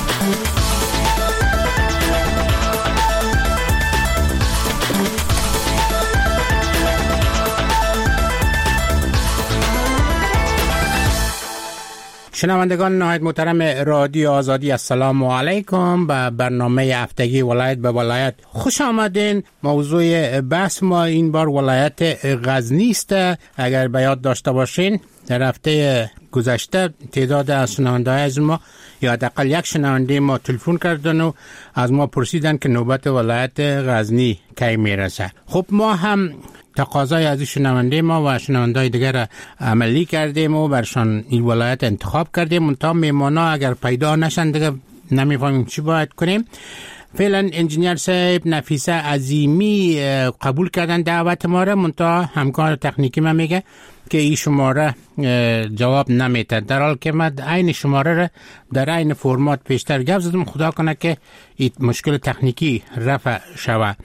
شنوندگان نهایت محترم رادیو آزادی، السلام علیکم. به برنامه هفتگی ولایت به ولایت خوش آمدین. موضوع بحث ما این بار ولایت غزنی است. اگر به یاد داشته باشین در هفته گذشته تعداد از شنونده‌های از ما یا حداقل یک شنونده ما تلفن کردن و از ما پرسیدن که نوبت ولایت غزنی کی میرسه. خب ما هم تقاضای از شنونده ما و شنونده‌های دیگر عملی کردیم و برشان این ولایت انتخاب کردیم. منتها میمانا اگر پیدا نشن دیگه نمیفهمیم چی باید کنیم. فعلا انجینیر صاحب نفیسه عظیمی قبول کردن دعوت ما را، منتها همکار تکنیکی ما میگه که این شماره جواب نمیده، در حال که من این شماره را در این فرمات پیشتر گفت زدم. خدا کنه که این مشکل تکنیکی رفع شود.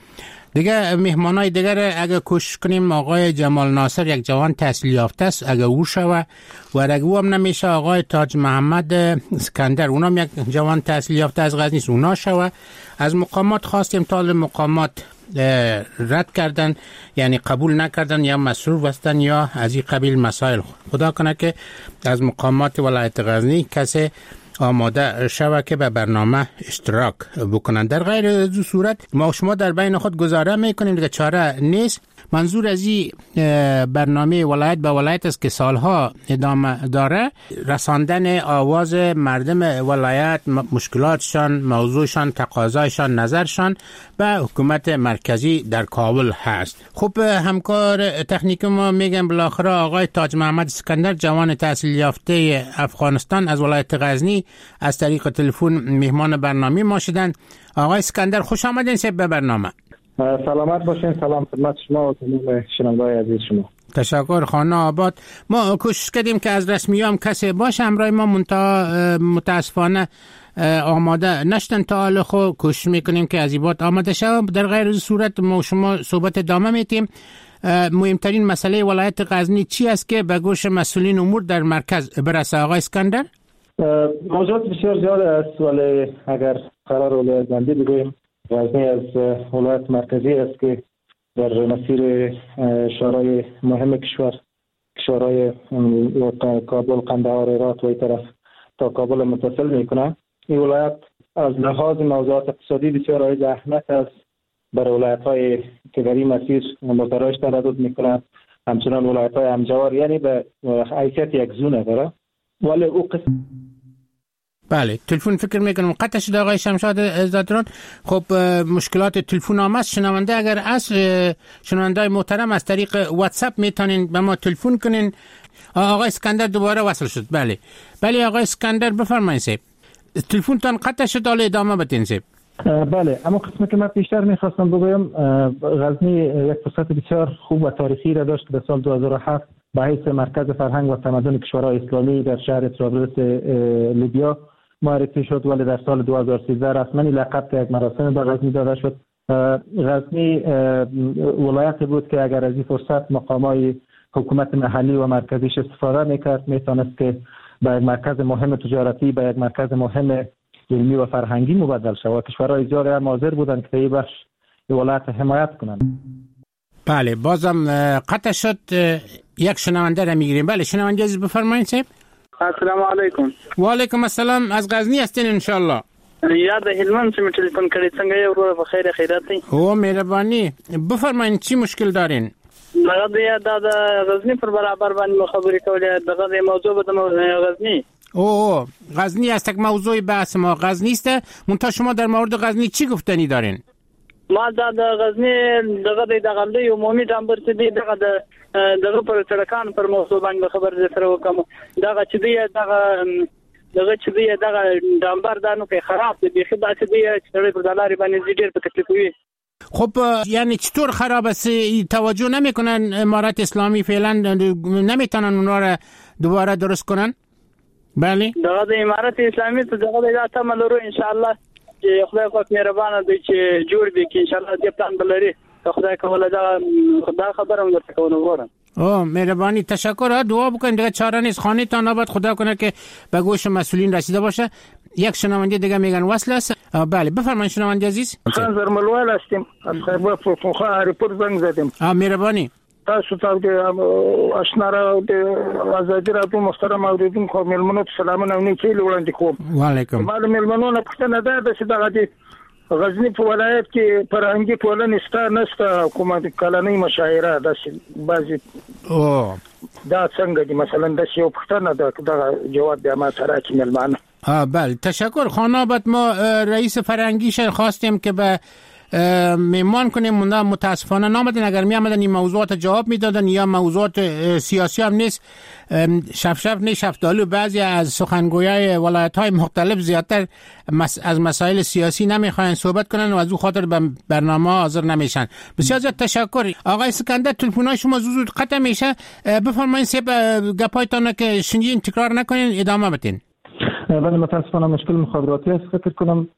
دیگه مهمانای دیگر اگه کوشش کنیم آقای جمال ناصر یک جوان تحصیل یافته است اگه او شوه و اگه او هم نمیشه آقای تاج محمد اسکندر اونم یک جوان تحصیل یافته از غزنی است اونا شوه. از مقامات خواستیم تا مقامات رد کردن یعنی قبول نکردن یا مصروف هستن یا از این قبیل مسائل. خدا کنه که از مقامات ولایت غزنی کسی آماده شوه که به برنامه اشتراک بکنن. در غیر از صورت ما شما در بین خود گزاره میکنیم دیگه چاره نیست. منظور از این برنامه ولایت به ولایت است که سالها ادامه داره، رساندن آواز مردم ولایت، مشکلاتشان، موضوعشان، تقاضایشان، نظرشان به حکومت مرکزی در کابل هست. خب همکار تکنیک ما میگن بالاخره آقای تاج محمد اسکندر جوان تحصیل یافته افغانستان از ولایت غزنی از طریق تلفن مهمان برنامه ما شدن. آقای اسکندر خوش آمدین به برنامه. سلامت باشین. سلام خدمت شما و تمام شنوندگان عزیز شما. تشکر. خانه آباد. ما کوشش کردیم که از رسمی هم کسی باشه همراه ما متاسفانه آماده نشدن تا حال خود کوشش میکنیم که از این بات آماده شد. در غیر صورت ما شما صحبت ادامه میتیم. مهمترین مسئله ولایت غزنی چی است که به گوش مسئولین امور در مرکز برسه آقای اسکندر؟ موضوعات بسیار زیاد است ولی اگر قرار ولایت بندی بگویم غزنی از ولایت مرکزی است که در مسیر شهرهای مهم کشور، شهرهای کابل، قندهار، هرات و این طرف تا کابل متصل میکنه. این ولایت از لحاظ موضوعات اقتصادی بسیار حائز اهمیت است برای ولایت های که در این مسیر مترایش تردد میکنه، همچنان ولایت های همجوار، یعنی به حیثیت یک زونه داره. ولی او قسم بله تلفن فکر میکنم قطع شده آقای شمشاد زادران. خب مشکلات تلفن هم است. شنونده اگر از شنونده محترم از طریق واتساپ میتونین به ما تلفن کنین. آقای اسکندر دوباره وصل شد. بله آقای اسکندر بفرمایید سیب. تلفن تان قطع شد حالا ادامه بدین سیب. بله اما قسمی که من پیشتر میخواستم بگویم غزنی یک فرصت بسیار خوب و تاریخی را داشت که در سال 2007 به حیث مرکز فرهنگ و تمدن کشورهای اسلامی در شهر طرابلس لیبیا معرفی شد، ولی در سال 2013 رسما لقب یک مراسم به غزنی داده شد. غزنی ولایتی بود که اگر از این فرصت مقامای حکومت محلی و مرکزیش استفاده میکرد میتونست که به یک مرکز مهم تجارتی، به یک مرکز مهم علمی و فرهنگی مبدل شد و کشورهای زیادی هم حاضر بودند که این بخش ولایت حمایت کنند. بله بازم قطع شد. یک شنونده را میگیریم. بله شنونده عزیز بفرمایید صاحب. السلام علیکم. و علیکم السلام. از غزنی هستین ان شاء الله؟ یاد هلمند چې تلیفون کړی څنګه یو ورو په خیر خیرات دی. او مهرباني بفرمایید چی مشکل دارین؟ دغه د غزنی پر برابر باندې خبرې کولې. دغه موضوع به غزنی. او غزنی است یک موضوع بحث ما. غزنی است. منتها شما در مورد غزنی چی گفتنی دارین؟ ما د غزنی دغه لوی عمومي ډامبر چې دی دغه پر سړکان پر موضوع باندې خبرې سره وکم. دغه چې دی دغه ډامبر دانو کې خراب دی. بخي دا چې دی چې په دلاري باندې ډېر په تکلیف وي. خب یعنی چطور خراب است؟ توجه نمیکنن امارات اسلامی فعلا نمیتونن اونا را دوباره درست کنن؟ بله دغه د امارات اسلامی ته دغه د تمل ورو ان شاء الله چې خدای پاک مهربان دی چې جوړ دی کې ان شاء الله دې پلان بلري. خدای کوله دا خبرم درته کوم وګورم. او مهربانی تشکر. دعا بکنید دیگه چاره نیست. خانه تان آباد. خدا کنه که به گوش مسئولین رسیده باشه. یک شنونده دیگه میگن وصل است. بله بفرمایید شنونده عزیز. خان زرملوال هستم. از خیبر پختونخوا ریپورت زنگ زدم. مهربانی. تاسو ته آشنا را د آزادی راډیو محترم اوریدونکو ملمنو ته سلامونه او نیکي وړاندې کوم. وعلیکم. ما د ملمنو نه پوښتنه ده چې دغه غزنی په ولایت کې فرهنګي ټولنې ستا نسته حکومت کلنۍ مشاعره داسې بعضې دا څنګه دي مثلا داسې یو پوښتنه ده دغه جواب بیا ما سره کې ملمانه. بله تشکر. خان آباد ما رئیس فرهنگیش خواستیم که به میمان کنیم مونده متاسفانه نامدن. اگر می آمدن این موضوعات جواب میدادن یا موضوعات سیاسی هم نیست. شفشف نیست شفتالو بعضی از سخنگویای ولایت های مختلف زیادتر از مسائل سیاسی نمیخواین صحبت کنن و از او خاطر به برنامه حاضر نمیشن. بسیار زیاد تشکر. آقای اسکندر تلفن‌های شما زود قطع میشه. بفرمایید سیب گپایتان که شنیدین تکرار نکنین ادامه بدین. ولی متاسفانه مشکل مخابراتی است. فکر کنم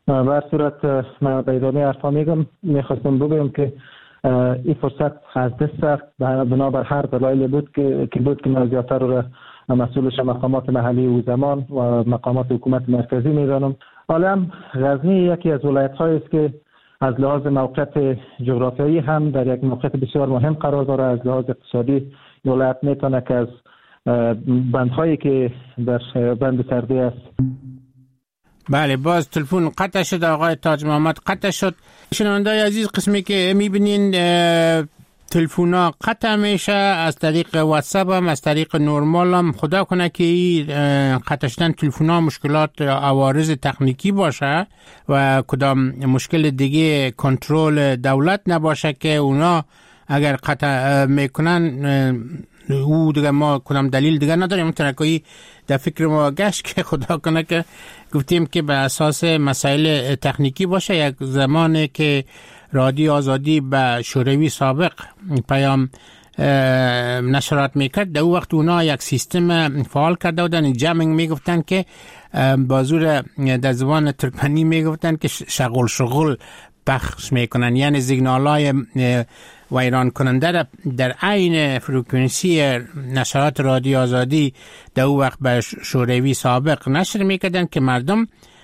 بر صورت من به ادامه حرفا میخواستم بگویم که این فرصت از دست رفت بنابر هر دلایلی بود که من زیادتر را مسئولش مقامات محلی و زمان و مقامات حکومت مرکزی میدانم. حالا هم غزنی یکی از ولایت‌هایی است که از لحاظ موقعیت جغرافیایی هم در یک موقعیت بسیار مهم قرار داره. از لحاظ اقتصادی ولایت میتونه که از بندهایی که در بند سردی است. بله، باز تلفن قطع شد آقای تاج محمد، قطع شد. شنوندای عزیز، قسمی که میبینین تلفونا قطع میشه از طریق واتساپ هم از طریق نورمال هم. خدا کنه که قطع شدن تلفونا مشکلات عوارض تکنیکی باشه و کدام مشکل دیگه کنترل دولت نباشه که اونا اگر قطع میکنن او دیگه ما کدام دلیل دیگه نداریم. میتونه که در فکر ما گشت که خدا کنه که گفتیم که به اساس مسائل تکنیکی باشه. یک زمانی که رادیو آزادی به شوروی سابق پیام نشرات میکرد، در اون وقت اونا یک سیستم فعال کرده بودن، جامینگ میگفتن که بازور در زبان ترکمنی میگفتن که شغل پخش میکنن، یعنی سیگنالای ویران کننده در عین فرکانسی نشرات رادیو آزادی در اون وقت به شوروی سابق نشر میکردن که مردم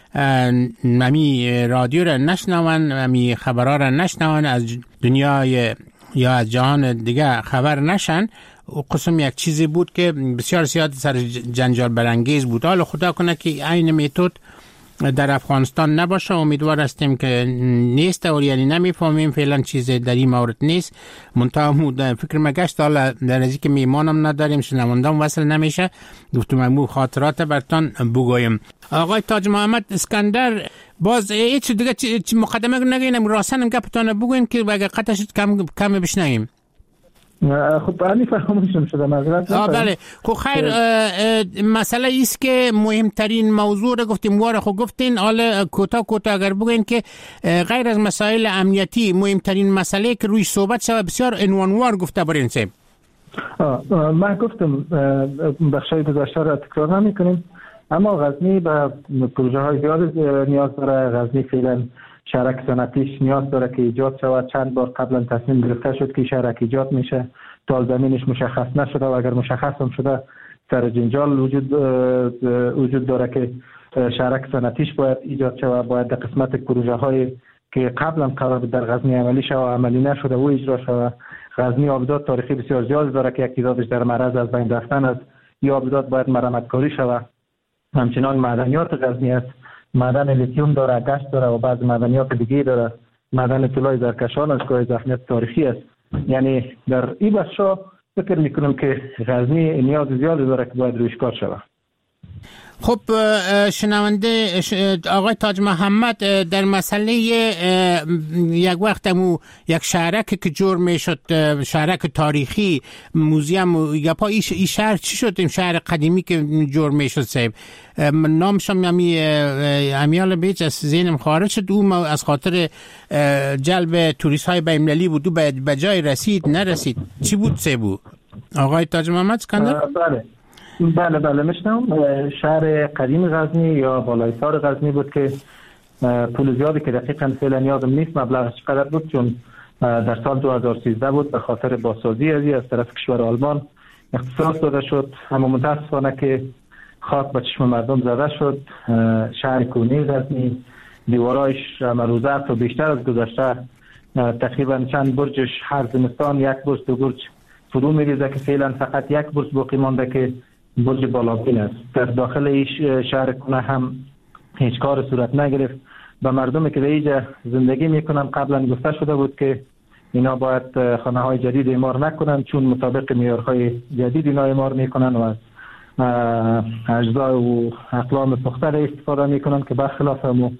امی رادیو را نشنون، امی خبرها را نشنون، از دنیای یا از جهان دیگه خبر نشن. و قسم یک چیزی بود که بسیار زیاد سر جنجال برانگیز بود. حالا خدا کنه که این میتود در افغانستان نباشه. امیدوار هستیم که نیست و یعنی نمیفهمیم فعلا چیز در این مورد نیست. منتها فکر مگشت حالا در ازی که میمانم نداریم، شنوندم وصل نمیشه، گفتم امو خاطرات برتان بگویم. آقای تاج محمد اسکندر، باز هیچ دیگه مقدمه نگیم، راسن گپتان بگویم که اگر قطع شد کم بشنویم. خب بله فراموشم شده معذرت. بله خب خیر. مسئله ایست که مهمترین موضوع رو گفتیم واره خب گفتین. حالا کوتاه اگر بگین که غیر از مسائل امنیتی مهمترین مسئله که روی صحبت شده بسیار عنوانوار گفته برین سیم. من گفتم بخشای گذشته را تکرار نمی‌کنیم، اما غزنی به پروژه های زیاد نیاز داره. غزنی فعلا شهرک صنعتیش نیاز داره که ایجاد شود. چند بار قبلا تصمیم گرفته شد که شهرک ایجاد میشه، تا زمینش مشخص نشده و اگر مشخص هم شده سر جنجال وجود داره که شهرک صنعتیش باید ایجاد شود. باید در قسمت پروژه های که قبلا قرار بود در غزنی عملی شود و عملی نشده و اجرا شود. غزنی آبدات تاریخی بسیار زیاد داره که یک تعدادش در معرض از بین رفتن است. این آبدات باید مرمت کاری شود. همچنان معدنیات غزنی است، معدن لیتیوم داره، گشت داره و بعض معدنیات دیگه داره. معدن طلای زرکشان است که اهمیت تاریخی است. یعنی در این بخشا فکر میکنم که غزنی نیاز زیادی داره که باید رویش کار شود. خب شنونده آقای تاج محمد، در مسئله یک وقت یک شهرک که جور میشد، شهرک تاریخی موزیم گپا، این شهر چی شد؟ این شهر قدیمی که جور میشد صاحب نامشم امیال بیچ از ذهنم خارج شد. او از خاطر جلب توریست های بین‌المللی بود، به جای رسید نرسید. چی بود صاحب آقای تاج محمد اسکندر؟ بله میشنم. شهر قدیم غزنی یا بالایسار غزنی بود که پول زیادی که دقیقاً فعلا یادم نیست مبلغش چقدر بود، چون در سال 2013 بود به خاطر بازسازی از طرف کشور آلمان اختصاص داده شد. اما متاسفانه که خاک به چشم مردم زده شد. شهر کونی غزنی دیوارایش مروزه و بیشتر از گذشته تقریبا چند برجش هر زمستان یک برج دو برج فرو میریزه که فعلا فقط یک برج باقی مانده که برج بالابین است. در داخل این شهر کنه هم هیچ کار صورت نگرفت. به مردمی که در اینجا زندگی میکنن قبلا گفته شده بود که اینا باید خانه های جدید اعمار نکنن، چون مطابق معیارهای جدید اینا اعمار میکنن و از اجزا و اقلام پخته استفاده میکنن که برخلاف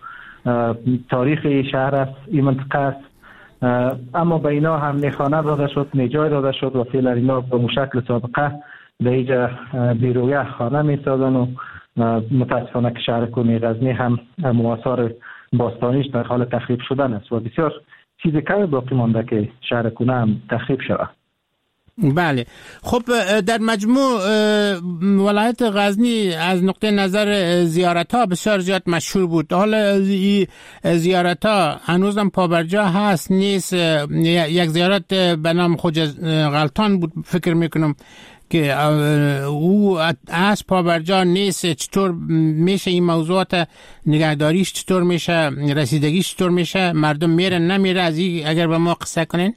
تاریخ این شهر است، این منطقه است. اما به اینا هم نخانه داده شد، نجای داده شد و فعلا اینا به مشکل سابقه در اینجا بیرویه خانه می سازن و متاسفانه که شهر کنی غزنی هم آثار باستانیش در حال تخریب شدن است و بسیار چیز کمی باقی مانده که شهر کنه هم تخریب شود. بله. خب در مجموع ولایت غزنی از نقطه نظر زیارت ها بسیار زیاد مشهور بود. حالا زیارت ها هنوزم پابرجا هست نیست؟ یک زیارت به نام خوجه غلطان بود فکر میکنم که او از پابرجا نیست. چطور میشه این موضوعات نگهداریش چطور میشه، رسیدگیش چطور میشه، مردم میره نمیره؟ از این اگر به ما قصه کنین.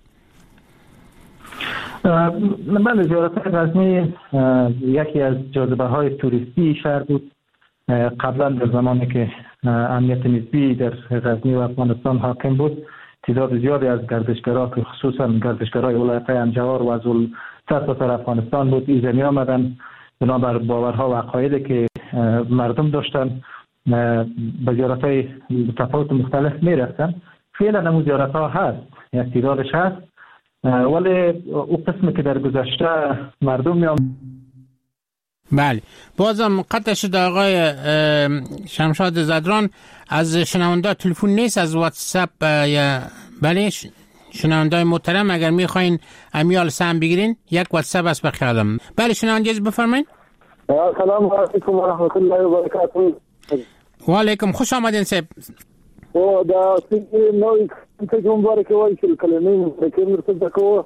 بله، زیارت غزنی یکی از جاذبه های توریستی شهر بود. قبلا در زمانی که امنیت نسبی در غزنی و افغانستان حاکم بود، تعداد زیادی از گردشگران که خصوصا گردشگرای ولایت انجوار و از سرتاسر افغانستان بود ایزنی آمدن بنابر باورها و عقایدی که مردم داشتن به زیارت های متفاوت مختلف می رفتن. فعلا همون زیارت ها هست، یک تعدادش هست، ولی او قسمی که در گذشته مردم میام. بله، بازم قطع شد آقای شمشاد زدران. از شنونده تلفن نیست، از واتساپ یا بله شنونده محترم اگر میخواین امیال سهم بگیرین یک واتساپ است به خیالم. بله شنونده بفرمایید. سلام علیکم و رحمت الله و برکاته. و علیکم، خوش آمدین صاحب. او دا نوې څه کوم که وایي چې کلمې متکې مرسته کوو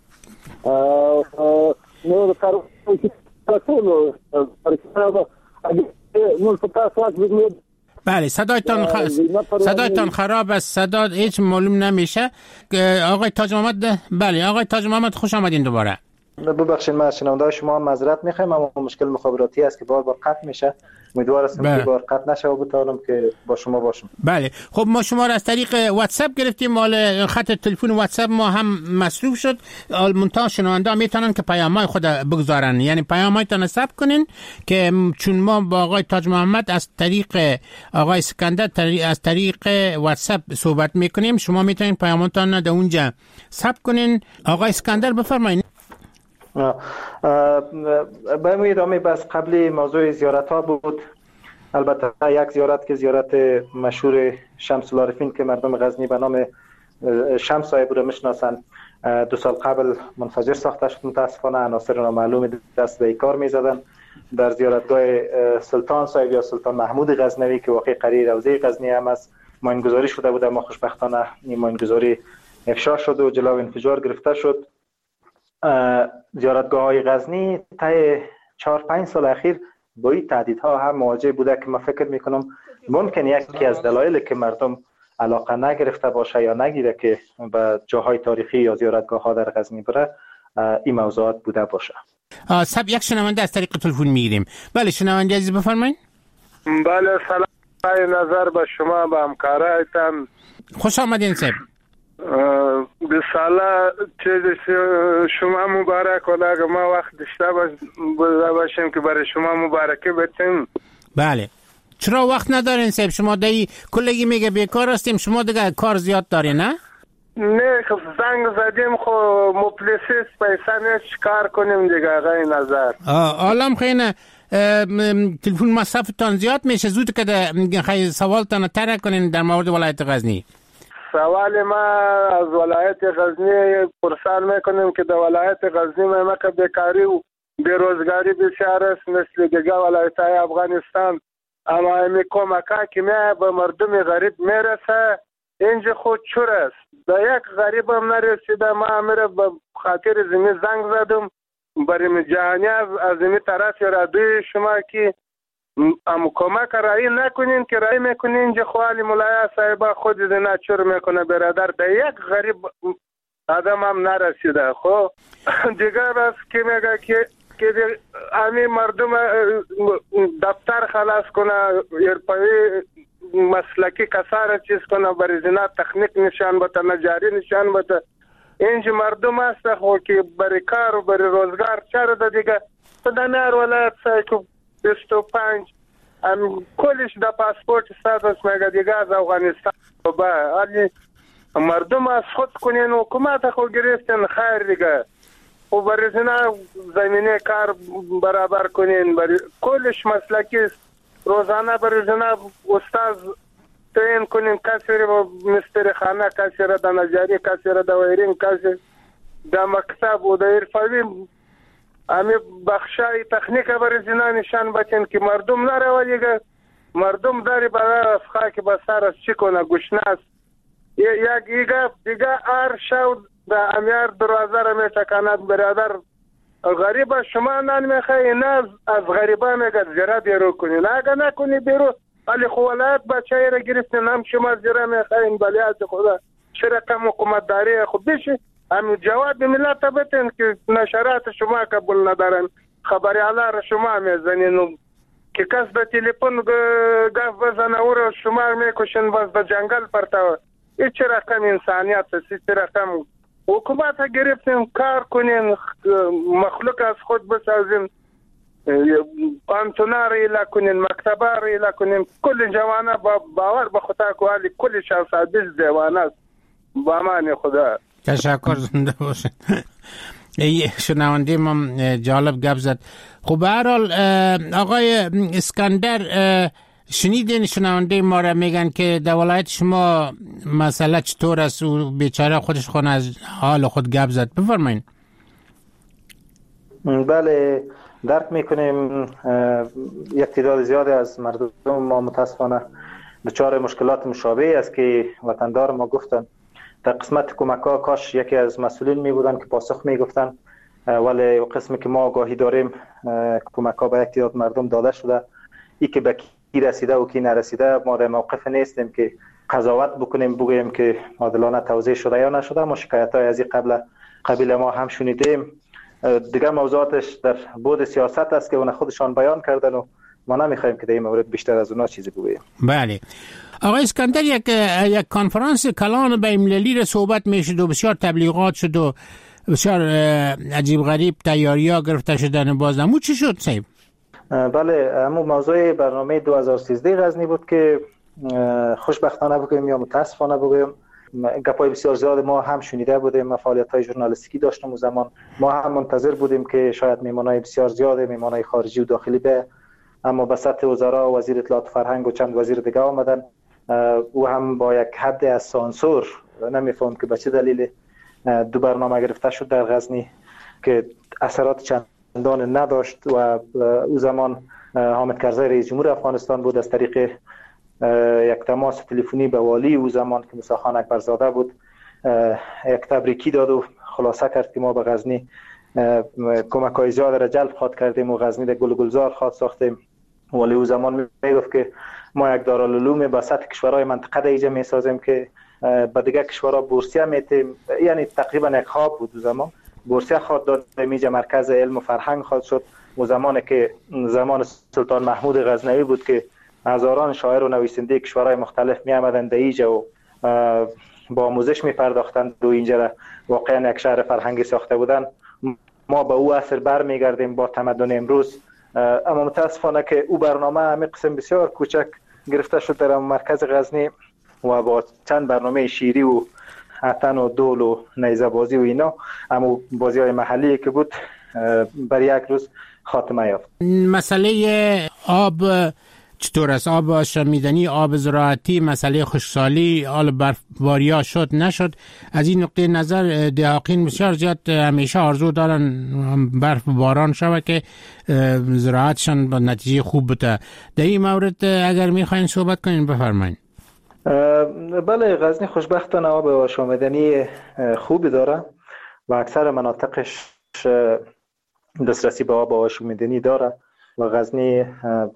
نو کارو چې تاسو نو تاسو بله صدایتان خراب است، صدا هیچ معلوم نمیشه. آقای تاج محمد، بله آقای تاج محمد خوش آمدین دوباره. ببخشید ما از شنونده شما معذرت میخوایم، اما مشکل مخابراتی است که بار قطع میشه. امیدوار هستم که بار قطع نشه و بتونم که با شما باشم. بله خب ما شما را از طریق واتساپ گرفتیم، مال خط تلفن واتساپ ما هم مصروف شد. منتها شنونده میتونن که پیامای خود بگذارن، یعنی پیامایتان ثبت کنین که چون ما با آقای تاج محمد از طریق آقای اسکندر از طریق واتساپ صحبت میکنیم، شما میتونین پیاماتون در اونجا ثبت کنین. آقای اسکندر بفرمایید. به ادامه بس قبلی موضوع زیارت ها بود. البته یک زیارت که زیارت مشهور شمس العارفین که مردم غزنی به نام شمس صاحب رو میشناسن 2 سال قبل منفجر ساخته شد. متاسفانه عناصر نامعلوم دست به کار میزدن. در زیارتگاه سلطان صاحب یا سلطان محمود غزنوی که واقع قریه روضه غزنی هم است ماینگذاری شده بود، اما خوشبختانه این ماینگذاری افشا شد و جلو انفجار گرفته شد. زیارتگاه های غزنی طی 4-5 سال اخیر با این تهدیدها هم مواجه بوده که من فکر میکنم ممکن یکی از دلایلی که مردم علاقه نگرفته باشه یا نگیره که به جاهای تاریخی یا زیارتگاه ها در غزنی بره این موضوعات بوده باشه. سب یک شنونده از طریق تلفن میگیریم. بله شنونده عزیز بفرمایید. بله سلام نظر به شما به همکارایتان. خوش آمدین صاحب. بساله چه شما مبارک ولی اگر ما وقت داشته باشیم که برای شما مبارکه بتیم. بله چرا وقت ندارین صاحب؟ شما دایی کلگی میگه بیکار هستیم، شما دیگه کار زیاد دارین نه؟ نه خب زنگ زدیم خب مفلسیست پیسه نیست کار کنیم دیگه آقای نظر. عالم خیلی تلفن مصرفتان زیاد میشه، زود که خیلی سوالتان تره کنین در مورد ولایت غزنی. سوال ما از ولایت غزنی پرسان میکنیم که در ولایت غزنی ما که بیکاری و بیروزگاری بسیار است مثل دیگه ولایت های افغانستان، اما همی کمکه که به مردم غریب میرسه اینجا خود چور است. به یک غریب هم نرسیده. ما میره به خاطر زمین زنگ زدم برای جهانی از این طرف رادوی شما که اما کمک رایی نکنین که رایی میکنین اینجا خوالی ملایا صاحبه خود دینا چور میکنه برادر. به یک غریب آدم هم نرسیده. خب دیگر بس که میگه که امی مردم دفتر خلاص کنه ارپایی مسلکی کسار چیز کنه برای زنا تکنیک نشان بده نجاری نشان بده. اینجا مردم هست خو که برای کار و برای روزگار چرا ده دیگه دنار ولایت سایکو 25 کلش دا پاسپورت استاتس میگه دیگه از افغانستان با علی مردم از خود کنین و حکومت خود گرفتن خیر دیگه و برای زنا زمینه کار برابر کنین برای کلش مسلکی روزانه برای زنا استاد تعیین کنین کسی را مستری خانه کسی را دا نجاری کسی را دا ویرین کسی در مکتب و در ارفاوی امی بخشای تکنیک برزینا نشان بچن که مردم نروا دیگه، مردم داری برای افخا که با سر از چی کنه گشناست یک دیگه ار شو در امیار دروازه را می تکاند برادر غریبا شما نان میخوایی نه از غریبا میگه زیرا بیرو کنی نه اگه نکنی بیرو ولی خوالات بچه را گرفتین هم شما زیرا میخوایین بلی از خدا چه رقم حکومت داری خود بشه هم جواب ملت بتین که نشرات شما قبول ندارن خبری علا را شما میزنین که کس به تلیفون گفت بزنه او را شما میکشن باز به جنگل پرتاوه این چه رقم انسانیت است چه رقم حکومت ها گرفتین کار کنین مخلوق از خود بسازین پانتونا را ایلا کنین مکتبه را ایلا کنین کل جوانه باور به خدا کوالی کل شانسادیز دیوانه است با امان خدا. تشکر، زنده باشین. شنونده ما جالب گپ زد. خب به هر حال آقای اسکندر شنیدین شنونده ما را میگن که در ولایت شما مسئله چطور است و بیچاره خودش خون از حال خود گپ زد. بفرمایین. بله درک میکنیم یک تعداد زیادی از مردم ما متاسفانه دچار مشکلات مشابه است که وطندار ما گفتن. در قسمت کمک ها کاش یکی از مسئولین می بودن که پاسخ می گفتن، ولی قسمی که ما آگاهی داریم کمک ها به یک تعداد مردم داده شده. ای که به کی رسیده و کی نرسیده ما در موقف نیستیم که قضاوت بکنیم بگوییم که عادلانه توزیع شده یا نشده. ما شکایت های از این قبیل ما هم شنیدیم. دیگر موضوعاتش در بود سیاست است که اون خودشان بیان کردن و ما نمیخوایم که در این مورد بیشتر از اونا چیزی بگوییم. بله آقای اسکندر، یک کنفرانس کلان بین‌المللی را صحبت میشد و بسیار تبلیغات شد و بسیار عجیب غریب تیاری‌ها گرفته شدن. بازم چی شد صاحب؟ بله اما موضوع برنامه 2013 غزنی بود که خوشبختانه بگویم یا متاسفانه بگویم گپای بسیار زیاد ما هم شنیده بودیم. ما فعالیت‌های ژورنالیستیکی داشتیم و زمان ما هم منتظر بودیم که شاید میمانای بسیار زیاد میمانای خارجی و داخلی به، اما به سطح وزرا و وزیر اطلاعات و فرهنگ و چند وزیر دیگه آمدن او هم با یک حد از سانسور، نمیفهم که به چه دلیل دو برنامه گرفته شد در غزنی که اثرات چندان نداشت و او زمان حامد کرزی رئیس جمهور افغانستان بود از طریق یک تماس تلفنی به والی او زمان که موسی خان اکبرزاده بود یک تبریکی داد و خلاصه کرد که ما به غزنی کمک‌های زیاد را جلب خواد کردیم و غزنی در گلزار خواد ساختیم. ولی او زمان میگفت که ما یک دارالعلوم با سطح کشورهای منطقه در اینجا میسازیم که به دیگر کشورها بورسیه میتیم، یعنی تقریبا یک خواب بود. او زمان بورسیه خواد داد اینجا مرکز علم و فرهنگ خواد شد. و زمانی که زمان سلطان محمود غزنوی بود که هزاران شاعر و نویسنده کشورهای مختلف می آمدند در اینجا و با آموزش می پرداختند و اینجا را واقعا یک شهر فرهنگی ساخته بودند. ما به او اثر برمیگردیم با تمدن امروز. اما متاسفانه که او برنامه همین قسم بسیار کوچک گرفته شد در مرکز غزنی و با چند برنامه شیری و عطن و دول و نیزه بازی و اینا، اما بازی های محلی که بود بر یک روز خاتمه یافت. مسئله آب چطور است؟ آب شمیدنی، آب زراعتی، مسئله خشکسالی، آل برفباریا شد نشد؟ از این نقطه نظر دهاقین بسیار زیاد همیشه آرزو دارن برف باران شوه که زراعتشان با نتیجه خوب بده. در این مورد اگر میخواین صحبت کنین بفرمایید. بله غزنی خوشبختانه آب آشامیدنی خوبی داره و اکثر مناطقش دسترسی به آب آشامیدنی داره و غزنی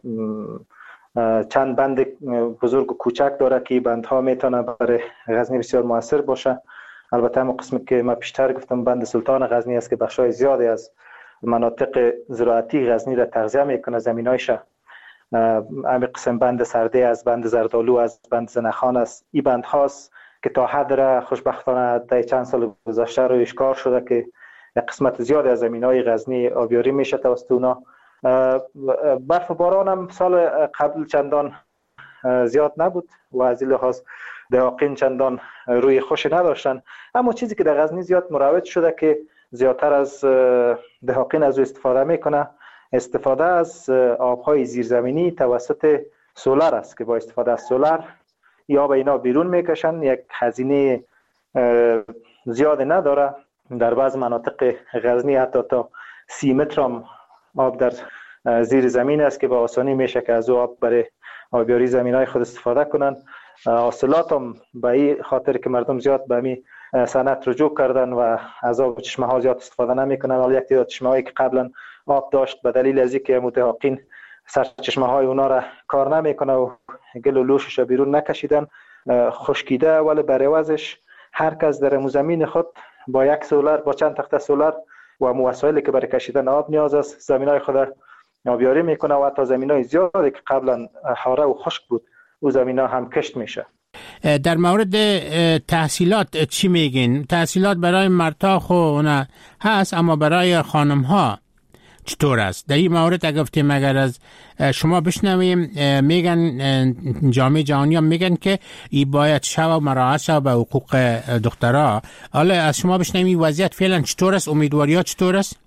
چند بند بزرگ و کوچک داره که بندها میتونه برای غزنی بسیار موثر باشه. البته همون قسمی که ما پیشتر گفتم بند سلطان غزنی است که بخشای زیادی از مناطق زراعتی غزنی را تغذیه میکنه زمینایش. همین قسم بند سرده از بند زردالو از بند زنخان است. این بند هاست که تا حد را خوشبختانه در چند سال گذشته رو اشکار شده که قسمت زیادی از زمینای غزنی آبیاری میشه توسط اونا. برف و باران هم سال قبل چندان زیاد نبود و از این لحاظ دهاقین چندان روی خوش نداشتن. اما چیزی که در غزنی زیاد مروج شده که زیادتر از دهاقین از او استفاده میکنه، استفاده از آبهای زیرزمینی توسط سولر است که با استفاده از سولر یا آب اینا بیرون میکشن. یک هزینه زیاد نداره در بعض مناطق غزنی حتی تا 30 متر هم آب در زیر زمین است که به آسانی میشه که از آب برای آبیاری زمینای خود استفاده کنن. حاصلات هم به این خاطر که مردم زیاد به می صنعت رجوع کردن و از آب چشمه ها زیاد استفاده نمیکنن، ولی یک تعداد چشمه هایی که قبلا آب داشت به دلیل از اینکه متحققین سرچشمه های اونا را کار نمیکنه و گل و لوشش بیرون نکشیدن خشکیده، ولی بر عوضش هر کس در زمین خود با یک سولر، با چند تخته سولر و وسایلی که برای کشیدن آب نیاز است زمینای خود آبیاری میکنه و حتی زمینای زیادی که قبلا حاره و خشک بود او زمینا هم کشت میشه. در مورد تحصیلات چی میگین؟ تحصیلات برای مرتاخ و نه هست، اما برای خانم ها چطور است؟ در این مورد اگه گفتیم اگر از شما بشنویم، میگن جامعه جهانی هم میگن که این باید شو مراعات شو به حقوق دخترها. حالا از شما بشنویم وضعیت فعلا چطور است؟ امیدواریات چطور است؟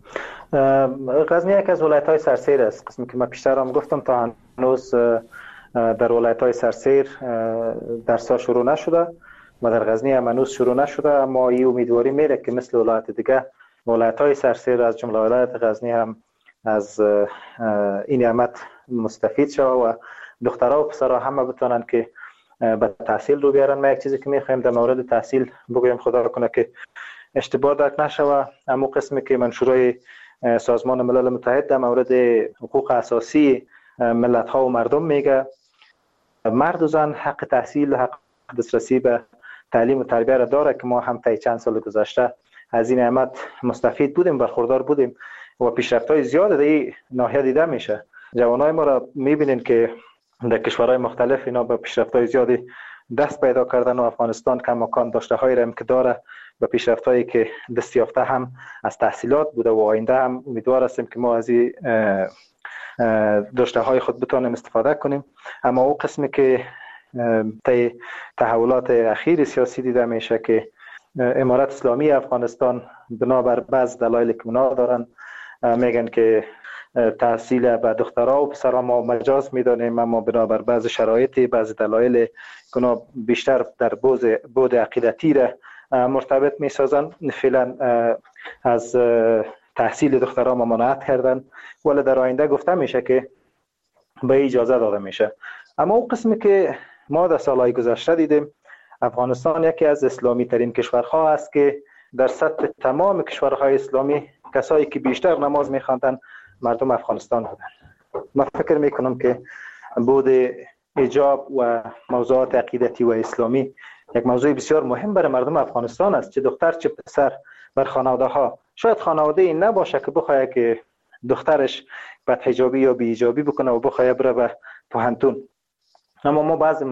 غزنی یک از ولایت‌های سرسیر است. قسمی که من پیشتر هم گفتم تا هنوز در ولایت‌های سرسیر درس‌ها شروع نشده و در غزنی هم هنوز شروع نشده، اما این امیدواری میره که مثل ولایت دیگه ولایت‌های سرسیر از جمله ولایت غزنی هم از این نعمت مستفید شوه و دخترها و پسرها همه بتونن که به تحصیل رو بیارن. ما یک چیزی که می‌خوایم در مورد تحصیل بگویم، خدا کنه که اشتباه درک نشوه، اما قسمی که منشورای سازمان ملل متحد در مورد حقوق اساسی ملت‌ها و مردم میگه مرد و زن حق تحصیل، حق دسترسی به تعلیم و تربیت را داره که ما هم طی چند سال گذشته از این نعمت مستفید بودیم، برخوردار بودیم و پیشرفت‌های زیاد در این ناحیه دیده میشه. جوانای ما را میبینین که در کشورهای مختلف اینا به پیشرفت‌های زیادی دست پیدا کردن و افغانستان کماکان داشته‌هایی را که داره به پیشرفت‌هایی که دست یافته هم از تحصیلات بوده و آینده هم امیدوار هستیم که ما از این داشته‌های خود بتونیم استفاده کنیم. اما او قسمی که طی تحولات اخیر سیاسی دیده میشه که امارت اسلامی افغانستان بنابر بعض دلایلی که اونا دارن میگن که تحصیل به دخترها و پسرها ما مجاز میدانیم، اما بنابر بعض شرایطی، بعض دلایل که بیشتر در بود عقیدتی را مرتبط میسازن فعلا از تحصیل دخترها ممانعت کردن، ولی در آینده گفته میشه که به اجازه داده میشه. اما اون قسمی که ما در سالهای گذشته دیدیم، افغانستان یکی از اسلامی ترین کشورها است که در سطح تمام کشورهای اسلامی کسایی که بیشتر نماز میخواندن مردم افغانستان بودن. من فکر میکنم که بود حجاب و موضوعات عقیدتی و اسلامی یک موضوع بسیار مهم برای مردم افغانستان است، چه دختر چه پسر. بر خانواده ها شاید خانواده این نباشه که بخواه که دخترش بدحجابی یا بی‌حجابی بکنه و بخواه بره به پوهنتون، اما ما بعضی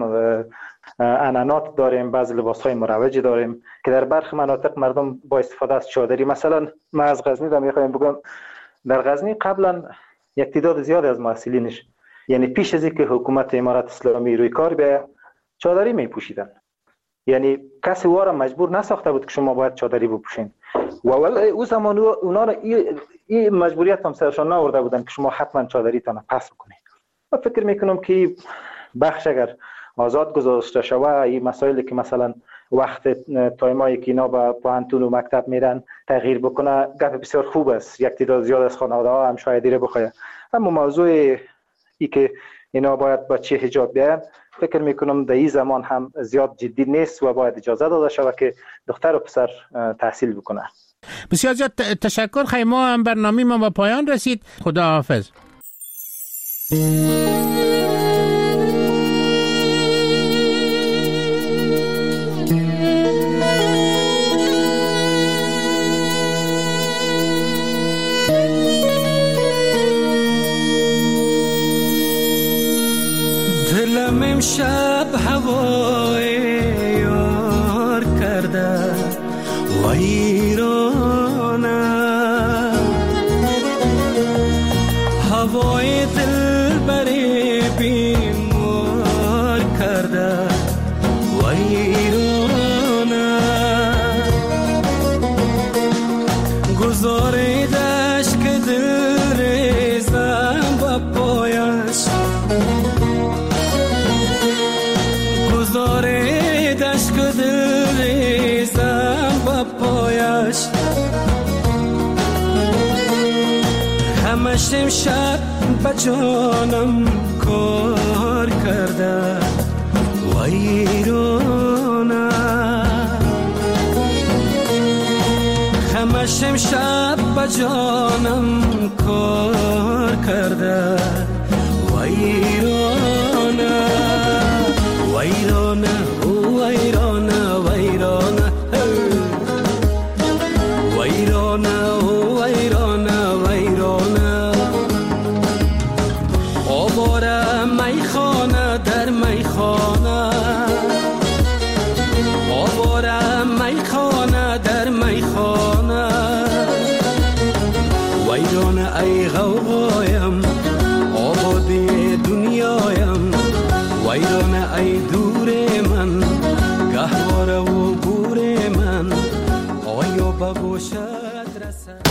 عنعنات داریم، بعضی لباس‌های مروجی داریم که در برخی مناطق مردم با استفاده از چادری، مثلا ما از غزنی دا میخوایم بگم در غزنی قبلا یک تعداد زیادی از محصلینش، یعنی پیش از اینکه حکومت امارت اسلامی روی کار بیاید، چادری میپوشیدن. یعنی کسی وارا مجبور نساخته بود که شما باید چادری بپوشین و او زمان اونا را این مجبوریت هم سرشان نآورده بودن که شما حتما چادریتان پس کنید. من فکر میکنم که بخش اگر آزاد گذاشته شوه، این مسائلی که مثلا وقت تایمایی که اینا به پوهنتون و مکتب میرن تغییر بکنه، گپ بسیار خوب است. یک تعداد زیاد از خانواده ها هم شاید دیره بخواه، اما موضوع ای که اینا باید با چه حجاب بیاین فکر میکنم در این زمان هم زیاد جدی نیست و باید اجازه داده شود که دختر و پسر تحصیل بکنه. بسیار زیاد تشکر. خیلی ما هم برنامه ما به پایان رسید. خدا حافظ. دلم امشب هوای یار کرده و ایرانه، هوای دل بری بیمار کرده و ایرانه، گذاریدش که دل ریزم با پایش، گذاریدش که دل ریزم با پایش، همش امشب به جانم کار کرده ویرانه همش امشب به جانم کار کرده ویرانه ویرانه ویرانه ویرانه ویرانه ویرانه ویرانه آواره میخانه در میخانه آواره میخانه در میخانه ویرانه ای غوغایم آبادی دنیایم ویرانه ای